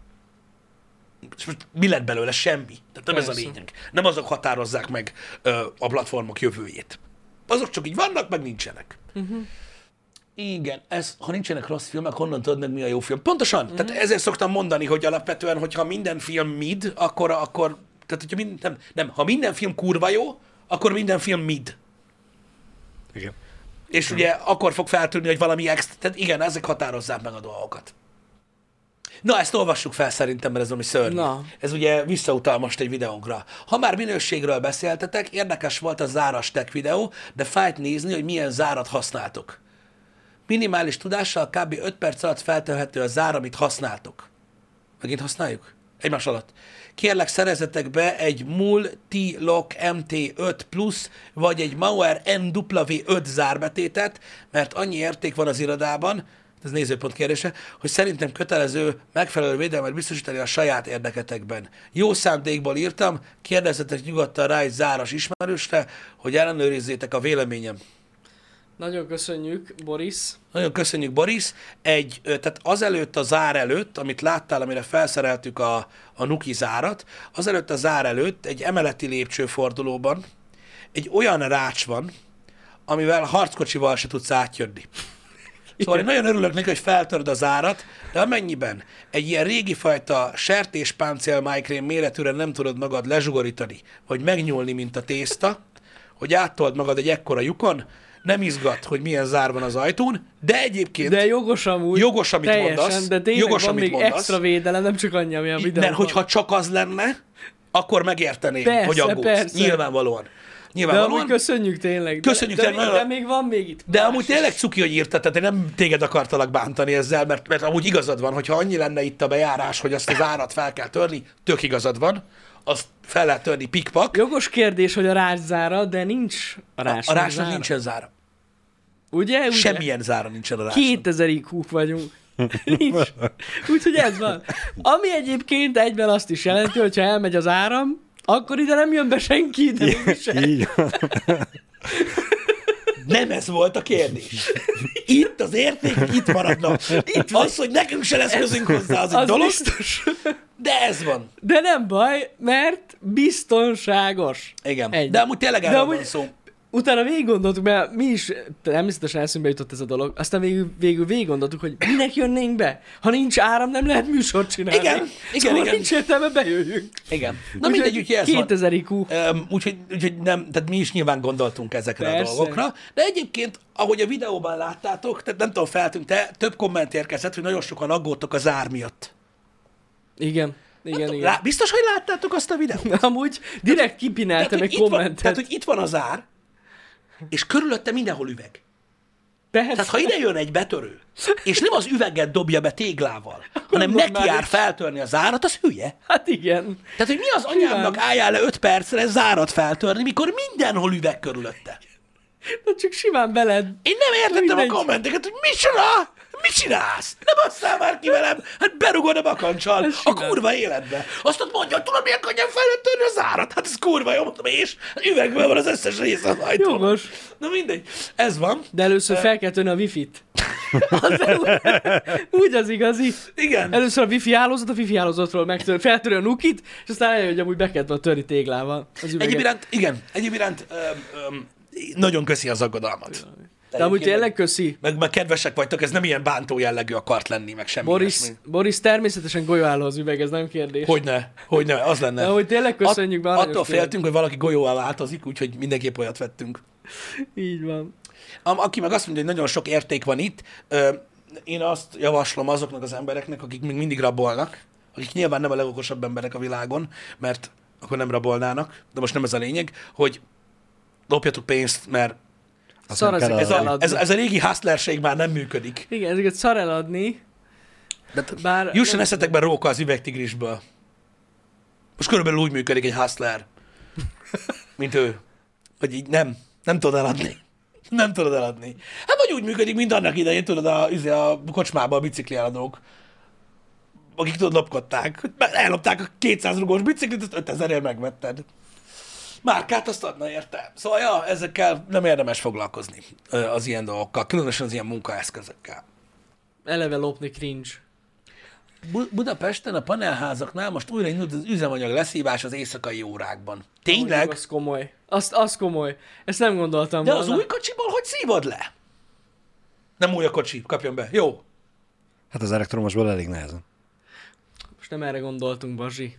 most mi lett belőle? Semmi. Tehát nem ez a lényeg. Nem azok határozzák meg a platformok jövőjét. Azok csak így vannak, meg nincsenek. Igen, ha nincsenek rossz filmek, honnan tudod meg, mi a jó film? Pontosan. Tehát ezért szoktam mondani, hogy alapvetően, hogyha minden film mid, akkor tehát hogyha ha minden film kurva jó, akkor minden film mid. Igen. És ugye akkor fog feltűnni, hogy valami extra. Tehát igen, ezek határozzák meg a dolgokat. Na, ezt olvassuk fel szerintem, mert ez ami szörnyű. Ez ugye visszautal most egy videónkra. Ha már minőségről beszéltetek, érdekes volt a záras tech videó, de fájt nézni, hogy milyen zárat használtok. Minimális tudással kb. 5 perc alatt feltölthető a zár, amit használtok. Megint használjuk? Egymás alatt. Kérlek, szerezzetek be egy Multilock MT5 Plus, vagy egy Mauer NW5 zárbetétet, mert annyi érték van az irodában, ez nézőpont kérdése, hogy szerintem kötelező megfelelő védelmet biztosítani a saját érdeketekben. Jó szándékból írtam, kérdezzetek nyugodtan rá egy záros ismerősre, hogy ellenőrizzétek a véleményem. Nagyon köszönjük, Boris. Nagyon köszönjük, Boris. Tehát azelőtt a zár előtt, amit láttál, amire felszereltük a Nuki zárat, azelőtt a zár előtt egy emeleti lépcsőfordulóban egy olyan rács van, amivel harckocsival se tudsz átjönni. Szóval én nagyon örülök neki, hogy feltörd az árat, de amennyiben egy ilyen régi fajta sertéspáncél májkrém méretűre nem tudod magad lezsugorítani, vagy megnyúlni, mint a tészta, hogy áttold magad egy ekkora lyukon, nem izgat, hogy milyen zár van az ajtón, de egyébként... De jogos amúgy. Jogos, amit teljesen, mondasz. De tényleg jogos, van amit még mondasz. extra védelem, nem csak annyi, ami a videóban. Mert hogyha csak az lenne, akkor megérteném, Persze, hogy aggódsz. persze. Nyilvánvalóan. De amúgy köszönjük tényleg. Köszönjük de, tényleg. de még van még itt. De amúgy tényleg cuki, hogy írtad, tehát én nem téged akartalak bántani ezzel, mert amúgy igazad van, hogyha annyi lenne itt a bejárás, hogy azt az árat fel kell törni, tök igazad van, azt fel lehet törni pikpak. Jogos kérdés, hogy a rács zára, de nincs a rácsnak A rácsnak zára. nincsen zára. Ugye? Semmilyen zára nincsen a rácsnak. 2000 IQ-k vagyunk. Nincs. Úgyhogy ez van. Ami egyébként egyben azt is jelenti, hogyha elmegy az áram, akkor ide nem jön be senki, de mégsem. Így van. Nem ez volt a kérdés. Itt az érték, itt maradnak. Itt az, hogy nekünk se lesz közünk hozzá, az egy dolog, biztos. de ez van. De nem baj, mert biztonságos. Igen. Egy. De amúgy tényleg De erről amúgy- van szó. Utána végig gondoltuk, mert mi is természetesen eszünkbe jutott ez a dolog, aztán végül végig gondoltuk, hogy minek jönnénk be. Ha nincs áram, nem lehet műsort csinálni. Igen, igen, szóval igen. nincs értelme, bejöjjünk. Igen. Na mindegy, úgyhogy ez van. 2000 IQ. Úgyhogy nem, tehát mi is nyilván gondoltunk ezekre Persze. a dolgokra, de egyébként, ahogy a videóban láttátok, tehát nem tudom, feltűnt, több komment érkezett, hogy nagyon sokan aggódtok az ár miatt. Igen. Igen. Biztos, hogy láttátok azt a videót? Amúgy direkt kipináltam egy itt van, kommentet. tehát, hogy itt van az ár, és körülötte mindenhol üveg. Persze. Tehát, ha ide jön egy betörő, és nem az üveget dobja be téglával, hanem normális. neki jár feltörni az árat, az hülye. Hát igen. Tehát, hogy mi az anyámnak álljál le 5 percre zárat feltörni, mikor mindenhol üveg körülötte. De csak simán beled. Én nem értettem Mindegy. a kommenteket, hogy micsoda? Mit csinálsz? Nem basszál már ki velem? Hát berugod a bakancsal a simán. kurva életbe. Azt ott mondja, hogy tudod, milyen könnyen fel lehet törni az árat? Hát ez kurva jó, mondom, és üvegben van az összes része az ajtón. Jogos. Na mindegy, ez van. De először fel kell törni a wifi-t. Úgy az igazi. Igen. Először a wifi hálózat, a wifi hálózatról feltörni a nukit, és aztán eljön, hogy amúgy be kellett volna törni téglával az üveget. Egyéb iránt, igen, egyéb iránt nagyon köszi az aggodalmat. De amúgy tényleg köszi. Meg kedvesek vagytok, ez nem ilyen bántó jellegű akart lenni, meg semmi ilyesmi. Boris természetesen golyóálló az üveg, ez nem kérdés. Hogyne, az lenne. De hogy tényleg köszönjük be. aranyos Attól tényleg. féltünk, hogy valaki golyóval változik, úgyhogy mindenképp olyat vettünk. Így van. Aki meg azt mondja, hogy nagyon sok érték van itt, én azt javaslom azoknak az embereknek, akik még mindig rabolnak, akik nyilván nem a legokosabb emberek a világon, mert akkor nem rabolnának, de most nem ez a lényeg, hogy lopjatok pénzt, mert Szar nem kell ezeket eladni. eladni. ez a régi hustlerség már nem működik. Igen, ezeket szar eladni. De Bár jusson nem- eszetekbe róka az üvegtigrisből. Most körülbelül úgy működik egy hustler, mint ő. Hogy így nem tudod eladni. Nem tudod eladni. Hát vagy úgy működik, mint annak idején, tudod, a kocsmában a bicikli eladók, akik tudod, lopkodták. Ellopták a 200 rugós biciklit, azt 5000-ért megvetted. Márkát azt adna érte. Szóval, ja, ezekkel nem érdemes foglalkozni az ilyen dolgokkal, különösen az ilyen munkaeszközökkel. Eleve lopni cringe. Budapesten a panelházaknál most újra indult az üzemanyag leszívás az éjszakai órákban. Tényleg? Az komoly. Az komoly. Ezt nem gondoltam De volna. az új kocsiból hogy szívod le? Nem új a kocsi, kapjon be. Jó. Hát az elektromosból elég nehezen. Most nem erre gondoltunk, Bazsi.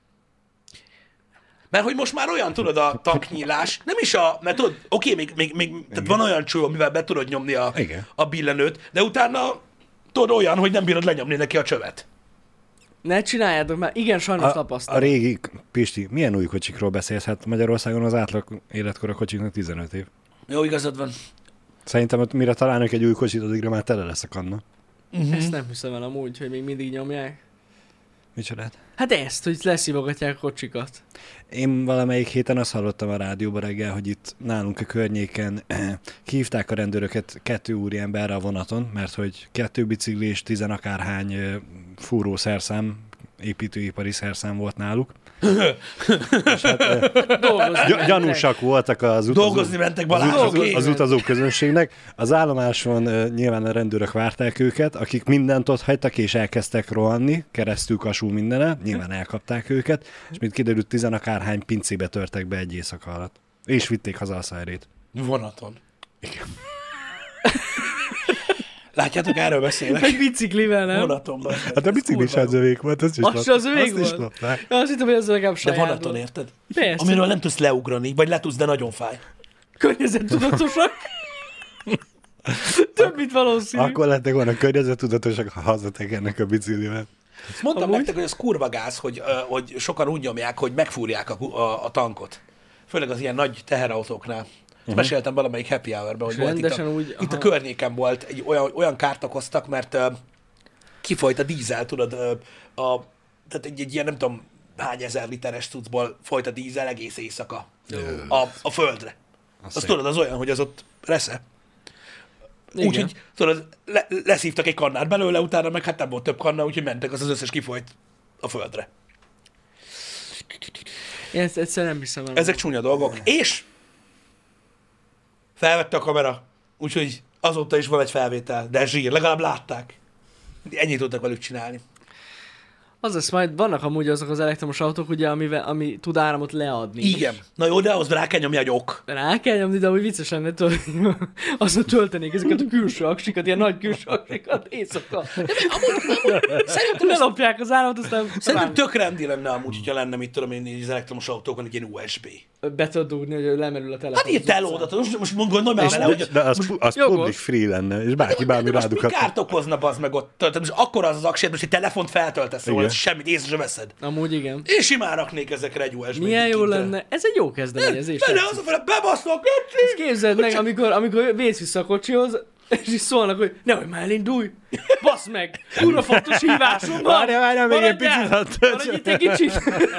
Mert hogy most már olyan, tudod, a tanknyílás, nem is mert tudod, oké, még tehát van olyan cső, amivel be tudod nyomni Igen. a billenőt, de utána tudod olyan, hogy nem bírod lenyomni neki a csövet. Ne csináljátok már. Igen, sajnos A tapasztalat. régi, Pisti, milyen új kocsikról beszélsz? Hát Magyarországon az átlag életkor a kocsiknak 15 év. Jó, igazad van. Szerintem, hogy mire találnak egy új kocsit, addigra már tele lesz a kanna. Ezt nem hiszem el amúgy, hogy még mindig nyomják. Micsodát? Hát ezt, hogy leszívogatják a kocsikat. Én valamelyik héten azt hallottam a rádióban reggel, hogy itt nálunk a környéken kihívták a rendőröket 2 úriemberre a vonaton, mert hogy 2 bicikli és 10 akárhány fúrószerszám, építőipari szerszám volt náluk. És hát, gyanúsak voltak az utazók. Dolgozni mentek, Balázs, Az utazó közönségnek. Az állomáson nyilván a rendőrök várták őket, akik mindent ott hagytak és elkezdtek rohanni, keresztül kasul mindene, nyilván elkapták őket, és mint kiderült 10 akárhány pincébe törtek be egy éjszaka alatt. És vitték haza a szájrét. Vonaton. Igen. Látjátok, erről beszélek. Egy biciklivel, nem? Vonaton. Hát a bicikli is az övék volt, azt is volt. lopták. Ja, azt hittem, hogy az legalább De saját vonaton, volt. érted? Persze. Amiről nem tudsz leugrani, vagy le tudsz, de nagyon fáj. Környezettudatosak. Több, mint valószínű. Akkor lettek volna környezettudatosak, ha hazatekernek a biciklivel. Mondtam Amúgy? nektek, hogy ez kurva gáz, hogy sokan úgy nyomják, hogy megfúrják a tankot. Főleg az ilyen nagy teherautóknál. Ezt meséltem valamelyik happy hour-ben, hogy És volt rendesen úgy, itt a aha. környéken volt, egy olyan kárt okoztak, mert kifolyt a dízel, tudod, tehát egy ilyen nem tudom hány ezer literes cuccból folyt a dízel egész éjszaka a földre. Azt tudod, az olyan, hogy az ott resze. Igen. Úgyhogy tudod, leszívtak egy kannát belőle, utána meg hát nem volt több kanna, úgyhogy mentek, az összes kifolyt a földre. Én ezt egyszerűen nem hiszem el. Ezek csúnya dolgok. És felvette a kamera, úgyhogy azóta is van egy felvétel, de zsír, legalább látták. Ennyit tudtak velük csinálni. Az lesz majd, vannak amúgy azok az elektromos autók, ugye, ami tud áramot leadni. Igen. Na jó, de ahhoz rá kell nyomni egy ok. Rá kell nyomni, de úgy vicces lenne, azon töltenék ezeket a külső aksikat, ilyen nagy külső aksikat éjszaka. Szerintem, Lelopják az áramot, aztán szerintem tök rendi lenne amúgy, hogyha lenne, mit tudom én, az elektromos autókon egy ilyen USB. be tudod dugni, hogy lemerül a telefon. Hát ilyen telódat, most gondolj már vele, hogy De az jogos. public free lenne, és bárki bármi most mi rádughat. kárt okozna, bazd meg ott? Tehát most akkor az aksi, most egy telefont feltöltesz róla, Igen. és semmit észre sem veszed. Amúgy igen. Én simán raknék ezekre egy USB-t. Milyen jó lenne. Ez egy jó kezdeményezés. De az a fele, bebasztok, Ezt képzeld meg, amikor vész vissza a kocsihoz, és is szólnak, hogy nehogy már elindulj, basz meg, kurva fontos hívásom van. Várjál, még egy picit hadd Maradj itt egy kicsit.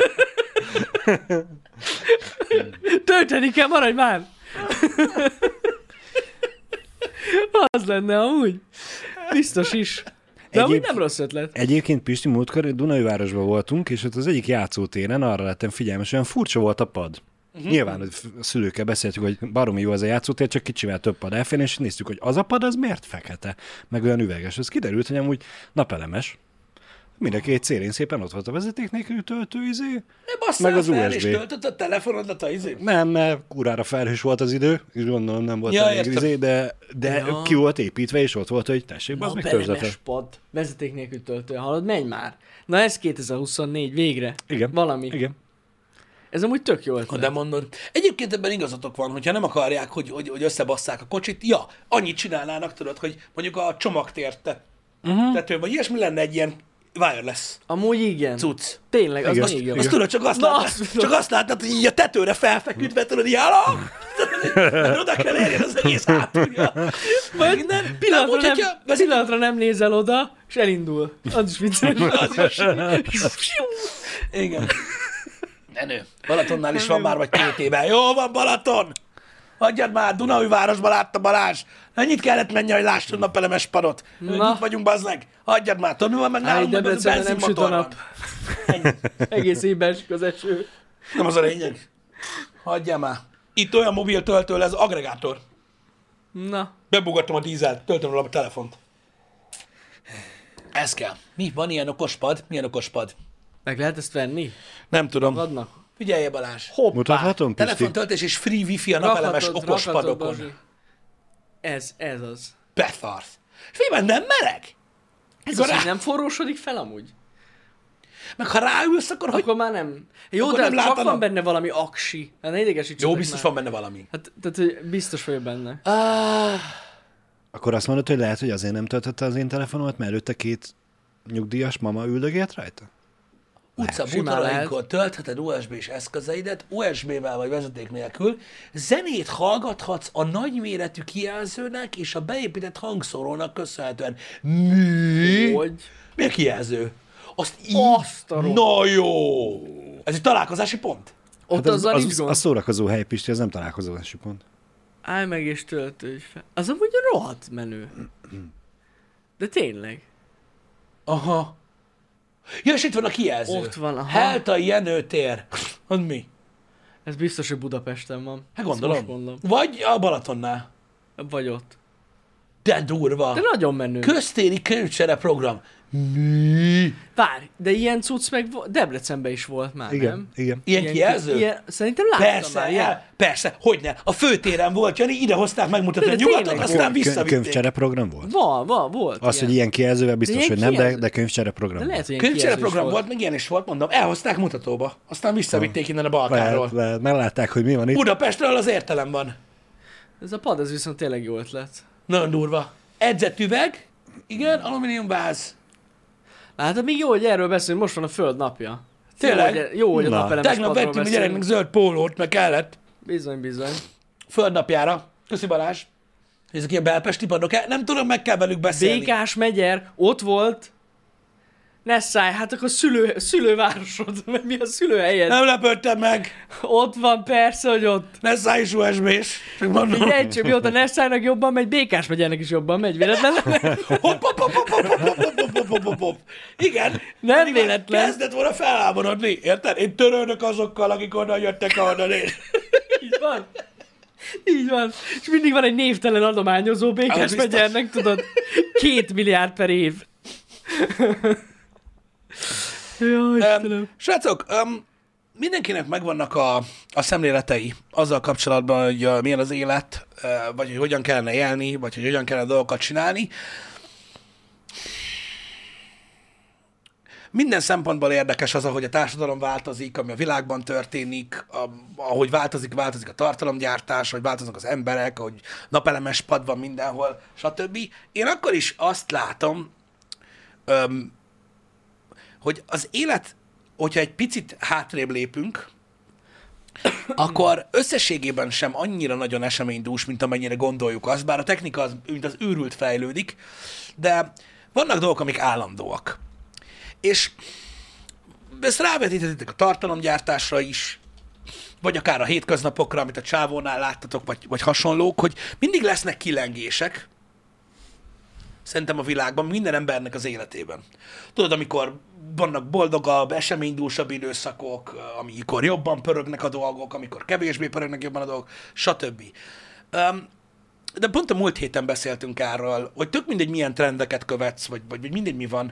Tölteni kell, maradj már. Az lenne amúgy. Biztos is. De amúgy nem rossz ötlet. Egyébként Pisti, múltkor Dunajvárosban voltunk, és ott az egyik játszótéren arra lettem figyelmes, olyan furcsa volt a pad. Nyilván a szülőkkel beszéltük, hogy baromi jó az a játszótér, csak kicsivel több pad elfér, és néztük, hogy az a pad az miért fekete, meg olyan üveges. Ez kiderült, hogy amúgy napelemes. Mind a két szélén szépen ott volt a vezeték nélküli töltő, Ne basszál meg az fel, USB. és töltött a telefonodat a izé. Nem, mert kurára felhős volt az idő, és gondolom nem volt Ja, elég értem. izé, de Ja. ki volt építve, és ott volt, hogy tessék, az meg Napelemes töltete. pad, vezeték nélkül töltő, hallod, menj már. Na ez 2024, végre. Igen. Valami. Igen. Ez amúgy tök jó Ha ötlet. de mondod. Egyébként ebben igazatok van, hogyha nem akarják, hogy összebasszák a kocsit, ja, annyit csinálnának, tudod, hogy mondjuk a csomagtért tető, vagy ilyesmi lenne egy ilyen wireless Amúgy igen. cucc. Tényleg, az Igen. még jó. Azt tudod, csak azt láttad, hogy így a tetőre felfeküdve, tudod, így állom, mert oda kell érjen az egész hátulja. Vagy Minden. pillanatra nem nézel oda, és elindul. Az is vicces. Az is. Igen. Menő. Balatonnál is van már vagy 2 éve. Jó van, Balaton! Hagyjad már, Dunaújvárosban látta Balázs. Ennyit kellett menni, hogy lássd a napelemes padot. Na. Itt vagyunk, bazd meg. Hagyjad már, tudod, mi van meg Háj, nálunk, meg az Debrecenben nem süt a benzinmotor nap. van. Ennyi. Egész évben esik az eső. Nem az a lényeg. Hagyjál már. Itt olyan mobil töltő lesz, aggregátor. Na, Bebugattam a dízelt, töltöm róla a telefont. Ez kell. Mi? Van ilyen okospad? Milyen okospad? meg lehet ezt venni? Nem tudom. Adnak. Figyelj, Balázs. Hoppá. Mutathatom, Pisti? Telefontöltés és free wifi a napelemes Rakhatod, okospadokon. Bazsi. Ez az. Betharsz. És mi nem meleg? Ez Mikor az, hogy rá- nem forrósodik fel amúgy? Meg ha ráülsz, akkor hogy? Akkor már nem. Jó, Akkor de nem csak látanak. van benne valami aksi. Hát ne idegesítsetek Jó, biztos már. van benne valami. Hát, tehát, hogy biztos vagyok benne. Akkor azt mondod, hogy lehet, hogy azért nem töltötte az én telefonomat, mert előtte 2 nyugdíjas mama üldögélt rajta? Utca simán bútorainkon töltheted USB-s eszközeidet, USB-vel vagy vezeték nélkül, zenét hallgathatsz a nagyméretű kijelzőnek és a beépített hangszórónak köszönhetően. Mi? Hogy? Mi a kijelző? Azt így... Azt a rohadt. Na jó! Ez egy találkozási pont? Ott Hát azzal nincs a gond. szórakozó hely, Pisti, ez nem találkozódási pont. Állj meg és töltődj fel. Az amúgy rohadt menő. De tényleg. Aha. Ja, és itt van a kijelző. Ott van, aha. Heltai Jenő tér. Az mi? Ez biztos, hogy Budapesten van. Hát Ezt gondolom. most mondom. Vagy a Balatonnál. Vagy ott. De durva. De nagyon menő. Köztéri könyvcsere program. Mi? Várj, de ilyen cucc meg Debrecenben is volt már, Igen, nem? igen. Ilyen kijelző? Ilyen, szerintem láttam Persze, már ilyen. persze, hogyne. A főtéren volt, Jani, ide hozták megmutatni De a nyugaton, tényleg aztán Könyvcsere visszavitték. program volt? Volt Az, hogy ilyen kijelzővel biztos, ilyen hogy nem, kijelző? de könyvcsere program De volt. lehet, hogy ilyen Könyvcsere kijelzős program volt, meg ilyen is volt, mondom. Elhozták mutatóba, aztán visszavitték innen a Balkánról. Lehet, meglátták, hogy mi van itt. Budapestről az értelem van. Ez a pad, ez viszont tényleg jó ötlet. Nagyon durva. Edzett üveg, igen, alumíniumváz. Hát még jó, hogy erről beszélünk, most van a Föld napja. Tényleg? Jó, hogy a Na. napelemes Tegnap padról vettünk a beszélünk. gyereknek zöld pólót, meg kellett. Bizony. Földnapjára. Köszi Balázs. Ezek ilyen belpesti padok. Nem tudom, meg kell velük beszélni. Békás megyer, ott volt. Ne szállj, hát akkor szülővárosod, vagy mi a szülőhelyed? Nem lepődtem meg. Ott van, persze, hogy ott. Ne szállj is USB-s. Csak mondom. Figyelj, csak mióta Nessájnak jobban megy, Békás megyernek is jobban megy, véletlen? Hopp, hopp, hopp, hopp, hopp, hopp, hopp, hopp, hopp, hopp, hopp. Igen. Nem pedig már véletlen. Kezdett volna feláborodni, érted? Én törődök azokkal, akik onnan jöttek, ahonnan én. Így van. Így van. És mindig van egy névtelen adományozó Az Békás biztos. megyernek, tudod, 2 milliárd per év. Jó, Istenem. Srácok, mindenkinek megvannak a szemléletei azzal kapcsolatban, hogy milyen az élet, vagy hogy hogyan kellene élni, vagy hogy hogyan kellene dolgokat csinálni. Minden szempontból érdekes az, ahogy a társadalom változik, ami a világban történik, ahogy változik a tartalomgyártás, ahogy változnak az emberek, ahogy napelemes pad van mindenhol, stb. Én akkor is azt látom, hogy az élet, hogyha egy picit hátrébb lépünk, akkor összességében sem annyira nagyon eseménydús, mint amennyire gondoljuk azt, bár a technika az, mint az őrült fejlődik, de vannak dolgok, amik állandóak. És ezt rávetítetitek a tartalomgyártásra is, vagy akár a hétköznapokra, amit a csávónál láttatok, vagy hasonlók, hogy mindig lesznek kilengések, szerintem a világban, minden embernek az életében. Tudod, amikor vannak boldogabb, eseménydúsabb időszakok, amikor jobban pörögnek a dolgok, amikor kevésbé pörögnek jobban a dolgok, stb. De pont a múlt héten beszéltünk erről, hogy tök mindegy milyen trendeket követsz, vagy mindegy mi van.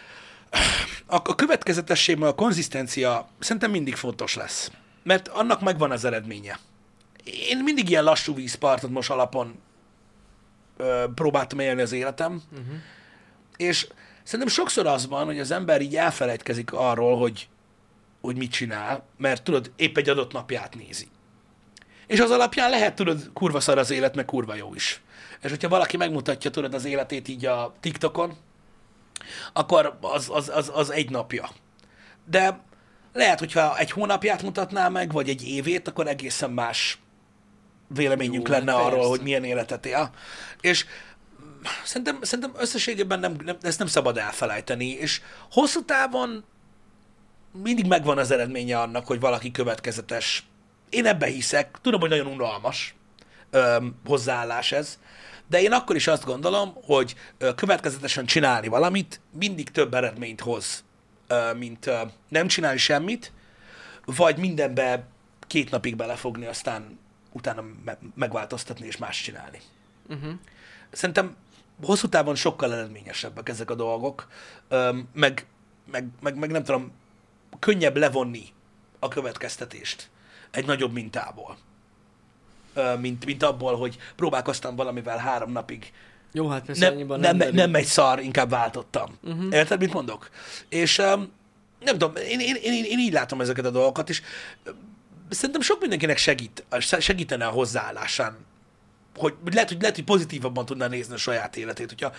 A következetesség, a konzisztencia szerintem mindig fontos lesz. Mert annak megvan az eredménye. Én mindig ilyen lassú vízpartot most alapon próbáltam élni az életem, és szerintem sokszor az van, hogy az ember így elfelejtkezik arról, hogy mit csinál, mert tudod, épp egy adott napját nézi. És az alapján lehet, tudod, kurva szar az élet, meg kurva jó is. És hogyha valaki megmutatja, tudod, az életét így a TikTokon, akkor az egy napja. De lehet, hogyha egy hónapját mutatná meg, vagy egy évét, akkor egészen más véleményünk Jó, lenne hát arról, persze. hogy milyen életet él. És szerintem összességében ezt nem szabad elfelejteni, és hosszú távon mindig megvan az eredménye annak, hogy valaki következetes. Én ebbe hiszek, tudom, hogy nagyon unalmas hozzáállás ez, de én akkor is azt gondolom, hogy következetesen csinálni valamit mindig több eredményt hoz, mint nem csinálni semmit, vagy mindenbe 2 napig belefogni, aztán utána megváltoztatni és más csinálni. Szerintem hosszú távon sokkal eredményesebbek ezek a dolgok, meg nem tudom, könnyebb levonni a következtetést egy nagyobb mintából, mint abból, hogy próbálkoztam valamivel 3 napig. Jó, hát persze annyiban nem Nem megy szar, inkább váltottam. Érted, mit mondok? És nem tudom, én így látom ezeket a dolgokat, és szerintem sok mindenkinek segítene a hozzáállásán, hogy lehet, hogy pozitívabban tudná nézni a saját életét, hogyha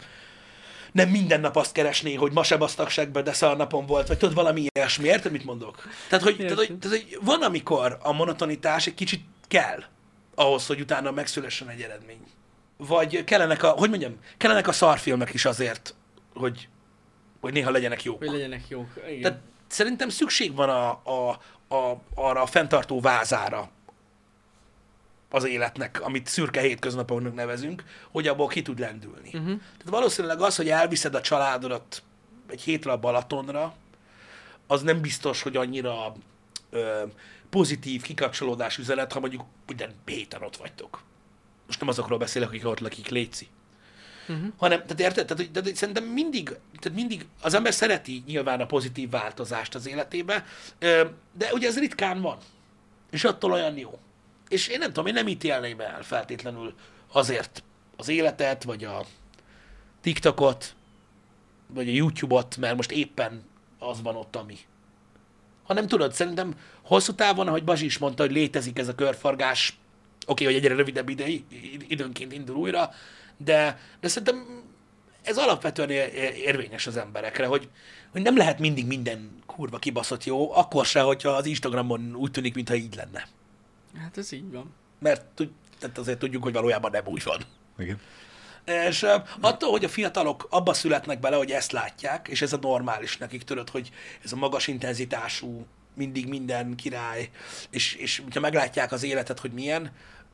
nem minden nap azt keresné, hogy ma se basztak segbe, de szar napon volt, vagy tudod, valami ilyesmi, érted, mit mondok? Tehát, hogy van, amikor a monotonitás egy kicsit kell ahhoz, hogy utána megszülessen egy eredmény. Vagy kellenek a szarfilmek is azért, hogy hogy néha legyenek jók. Hogy legyenek jók. Igen. Tehát szerintem szükség van arra a fenntartó vázára az életnek, amit szürke hétköznapoknak nevezünk, hogy abból ki tud lendülni. Tehát valószínűleg az, hogy elviszed a családodat egy hétre a Balatonra, az nem biztos, hogy annyira pozitív kikapcsolódás üzenet, ha mondjuk minden héten ott vagytok. Most nem azokról beszélek, akik ott lakik, léci. Hanem, tehát érted? Tehát szerintem mindig az ember szereti nyilván a pozitív változást az életébe, de ugye ez ritkán van. És attól olyan jó. És én nem tudom, én nem ítélném el feltétlenül azért az életet, vagy a TikTokot, vagy a YouTube-ot, mert most éppen az van ott, ami. Hanem tudod, szerintem hosszú távon, ahogy Bazsi is mondta, hogy létezik ez a körforgás, oké, hogy egyre rövidebb időnként indul újra, de szerintem ez alapvetően érvényes az emberekre, hogy nem lehet mindig minden kurva kibaszott jó, akkor se, hogyha az Instagramon úgy tűnik, mintha így lenne. Hát ez így van. Mert tehát azért tudjuk, hogy valójában nem úgy van. Igen. És attól, hogy a fiatalok abba születnek bele, hogy ezt látják, és ez a normális nekik, tudod, hogy ez a magas intenzitású, mindig minden király, és ha meglátják az életet, hogy milyen,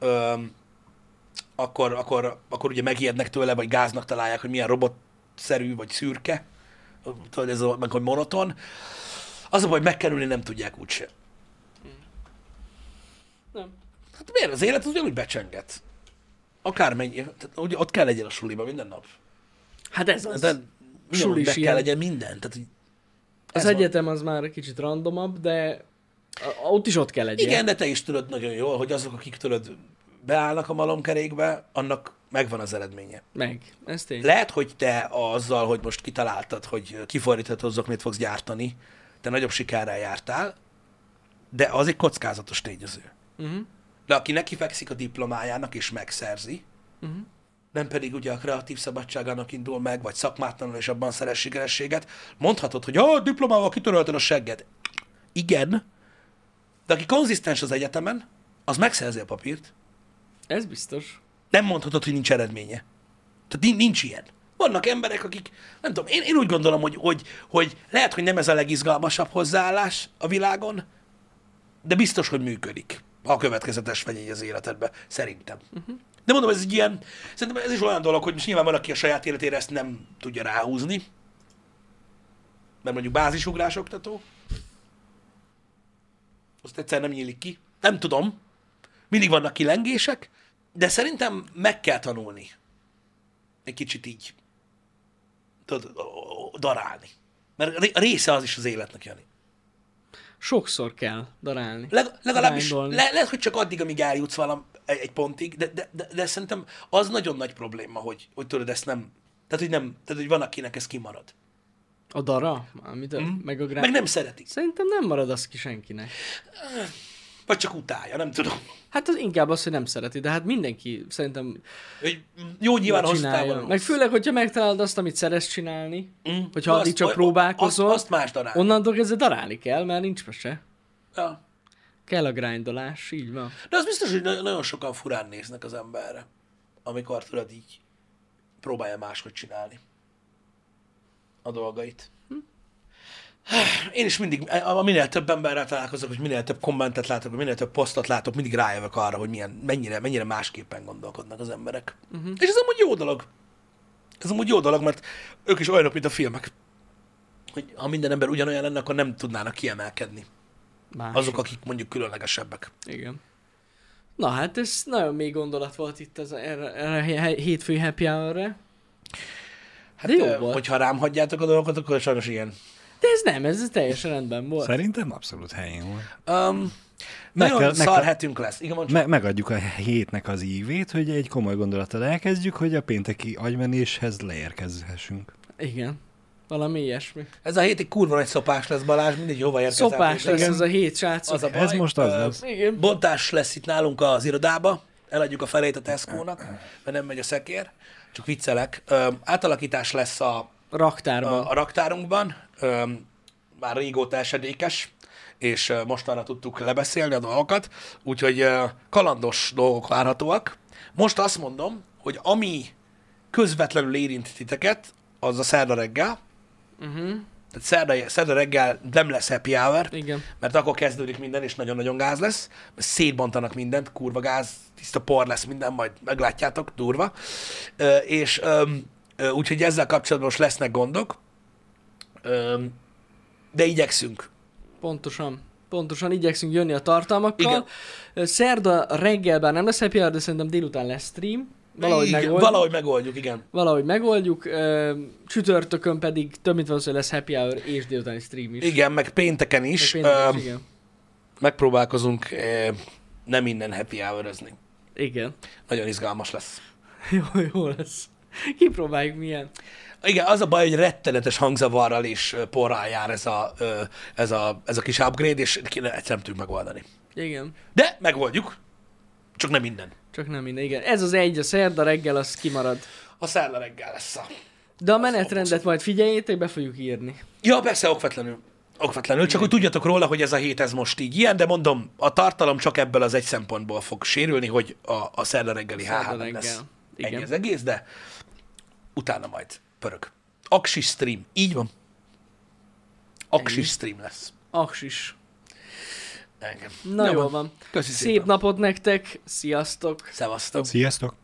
akkor ugye megijednek tőle, vagy gáznak találják, hogy milyen robotszerű, vagy szürke, tudod, ez meg hogy monoton. Az a baj, hogy megkerülni nem tudják úgyse. Nem. Hát miért? Az élet az ugyanúgy becsenget. Akármennyi, tehát ugye ott kell legyen a suliba minden nap. Hát ez az. De Suli is be kell ilyen. legyen minden. Tehát, hogy Az ez egyetem az már kicsit randomabb, de ott is ott kell legyen. igen, de te is tudod nagyon jól, hogy azok, akik tudod beállnak a malomkerékbe, annak megvan az eredménye. Meg. Ez tény. Lehet, hogy te azzal, hogy most kitaláltad, hogy kifordíthatod azok, mit fogsz gyártani, te nagyobb sikerrel jártál, de az egy kockázatos tényező. De aki nekifekszik a diplomájának és megszerzi, nem pedig ugye a kreatív szabadságának indul meg, vagy szakmátlanul és abban szerez sikerességet, mondhatod, hogy diplomával kitörölted a segged. Igen, de aki konzisztens az egyetemen, az megszerzi a papírt. Ez biztos. Nem mondhatod, hogy nincs eredménye. Tehát nincs ilyen. Vannak emberek, akik, nem tudom, én úgy gondolom, hogy lehet, hogy nem ez a legizgalmasabb hozzáállás a világon, de biztos, hogy működik, ha következetes vagy így az életedbe. Szerintem. De mondom, ez egy ilyen, szerintem ez is olyan dolog, hogy most nyilván van, aki a saját életére ezt nem tudja ráhúzni, mert mondjuk bázisugrás oktató, azt egyszer nem nyílik ki. Nem tudom. Mindig vannak kilengések, de szerintem meg kell tanulni. Egy kicsit így. Tudod, darálni. Mert a része az is az életnek, Jani. Sokszor kell darálni. Legalábbis Grindolni. lehet, hogy csak addig, amíg eljutsz egy pontig, de szerintem az nagyon nagy probléma, hogy tudod, ezt nem... Tehát, hogy van, akinek ez kimarad. A dara? Meg a Meg nem szereti. Szerintem nem marad az ki senkinek. Vagy csak utálja, nem tudom. Hát az inkább az, hogy nem szereti, de hát mindenki szerintem Hogy jó, nyilván hosszú csinálja. távon Meg rossz. főleg, hogyha megtalálod azt, amit szeretsz csinálni, hogyha Azt- addig csak próbálkozol, Azt más darál. onnantól kezdve darálni kell, mert nincs mese. Ja. Kell a grindolás, így van. De az biztos, hogy nagyon sokan furán néznek az emberre, amikor tudod így próbálja máshogy csinálni a dolgait. Én is mindig, minél több emberrel találkozok, hogy minél több kommentet látok, hogy minél több posztot látok, mindig rájövök arra, hogy mennyire másképpen gondolkodnak az emberek. És ez amúgy jó dolog. Ez amúgy jó dolog, mert ők is olyanok, mint a filmek. Hogy ha minden ember ugyanolyan lenne, akkor nem tudnának kiemelkedni. Mások. Azok, akik mondjuk különlegesebbek. Igen. Na hát ez nagyon mély gondolat volt itt erre a hétfői happy hour-re. Hát, De jó volt. hogyha rám hagyjátok a dolgokat, akkor sajnos ilyen. De ez nem, ez teljesen rendben volt. Szerintem abszolút helyén volt. Nagyon szar hetünk lesz. Igen, mondd csak. Megadjuk a hétnek az ívét, hogy egy komoly gondolattal elkezdjük, hogy a pénteki agymenéshez leérkezhessünk. Igen. Valami ilyesmi. Ez a hét egy kurva nagy szopás lesz, Balázs, mindegy, hova érkezel. Szopás lesz ez a hét, srácok. Az a baj. Ez most az lesz. Igen. Bontás lesz itt nálunk az irodába, eladjuk a felét a Tesco-nak, mert nem megy a szekér, csak viccelek. Átalakítás lesz a Raktárban. raktárunkban, már régóta esedékes, és mostanra tudtuk lebeszélni a dolgokat, úgyhogy kalandos dolgok várhatóak. Most azt mondom, hogy ami közvetlenül érint titeket, az a szerda reggel, Tehát szerda reggel nem lesz happy hour, Igen. mert akkor kezdődik minden, és nagyon-nagyon gáz lesz. Szétbontanak mindent, kurva gáz, tiszta por lesz minden, majd meglátjátok, durva. Úgyhogy ezzel kapcsolatban most lesznek gondok, de igyekszünk. Pontosan igyekszünk jönni a tartalmakkal. Igen. Szerda reggelben nem lesz happy hour, de szerintem délután lesz stream. Valahogy megoldjuk. Csütörtökön pedig több mint valószínűleg lesz happy hour és délutáni stream is. Igen, meg pénteken is. Igen. Megpróbálkozunk nem minden happy hour-özni. Igen. Nagyon izgalmas lesz. Jó lesz. Kipróbáljuk milyen. Igen, az a baj, hogy rettenetes hangzavarral és porral jár ez a kis upgrade, és egyszerűen nem tudjuk megoldani. Igen. De megoldjuk. Csak nem minden. Igen. Ez az egy, a szerda reggel az kimarad. A szerda reggel lesz de a menetrendet majd figyeljétek, be fogjuk írni. Ja, persze, okvetlenül. Csak hogy tudjatok róla, hogy ez a hét ez most így ilyen, de mondom, a tartalom csak ebből az egy szempontból fog sérülni, hogy a szerda reggeli HH nem lesz. Ennyi az egész, de utána majd pörög. Aksis stream. Így van. Aksis stream lesz. Aksis. Engem. Na jól van. Köszi Szép napot nektek. Sziasztok. Szevasztok. Sziasztok.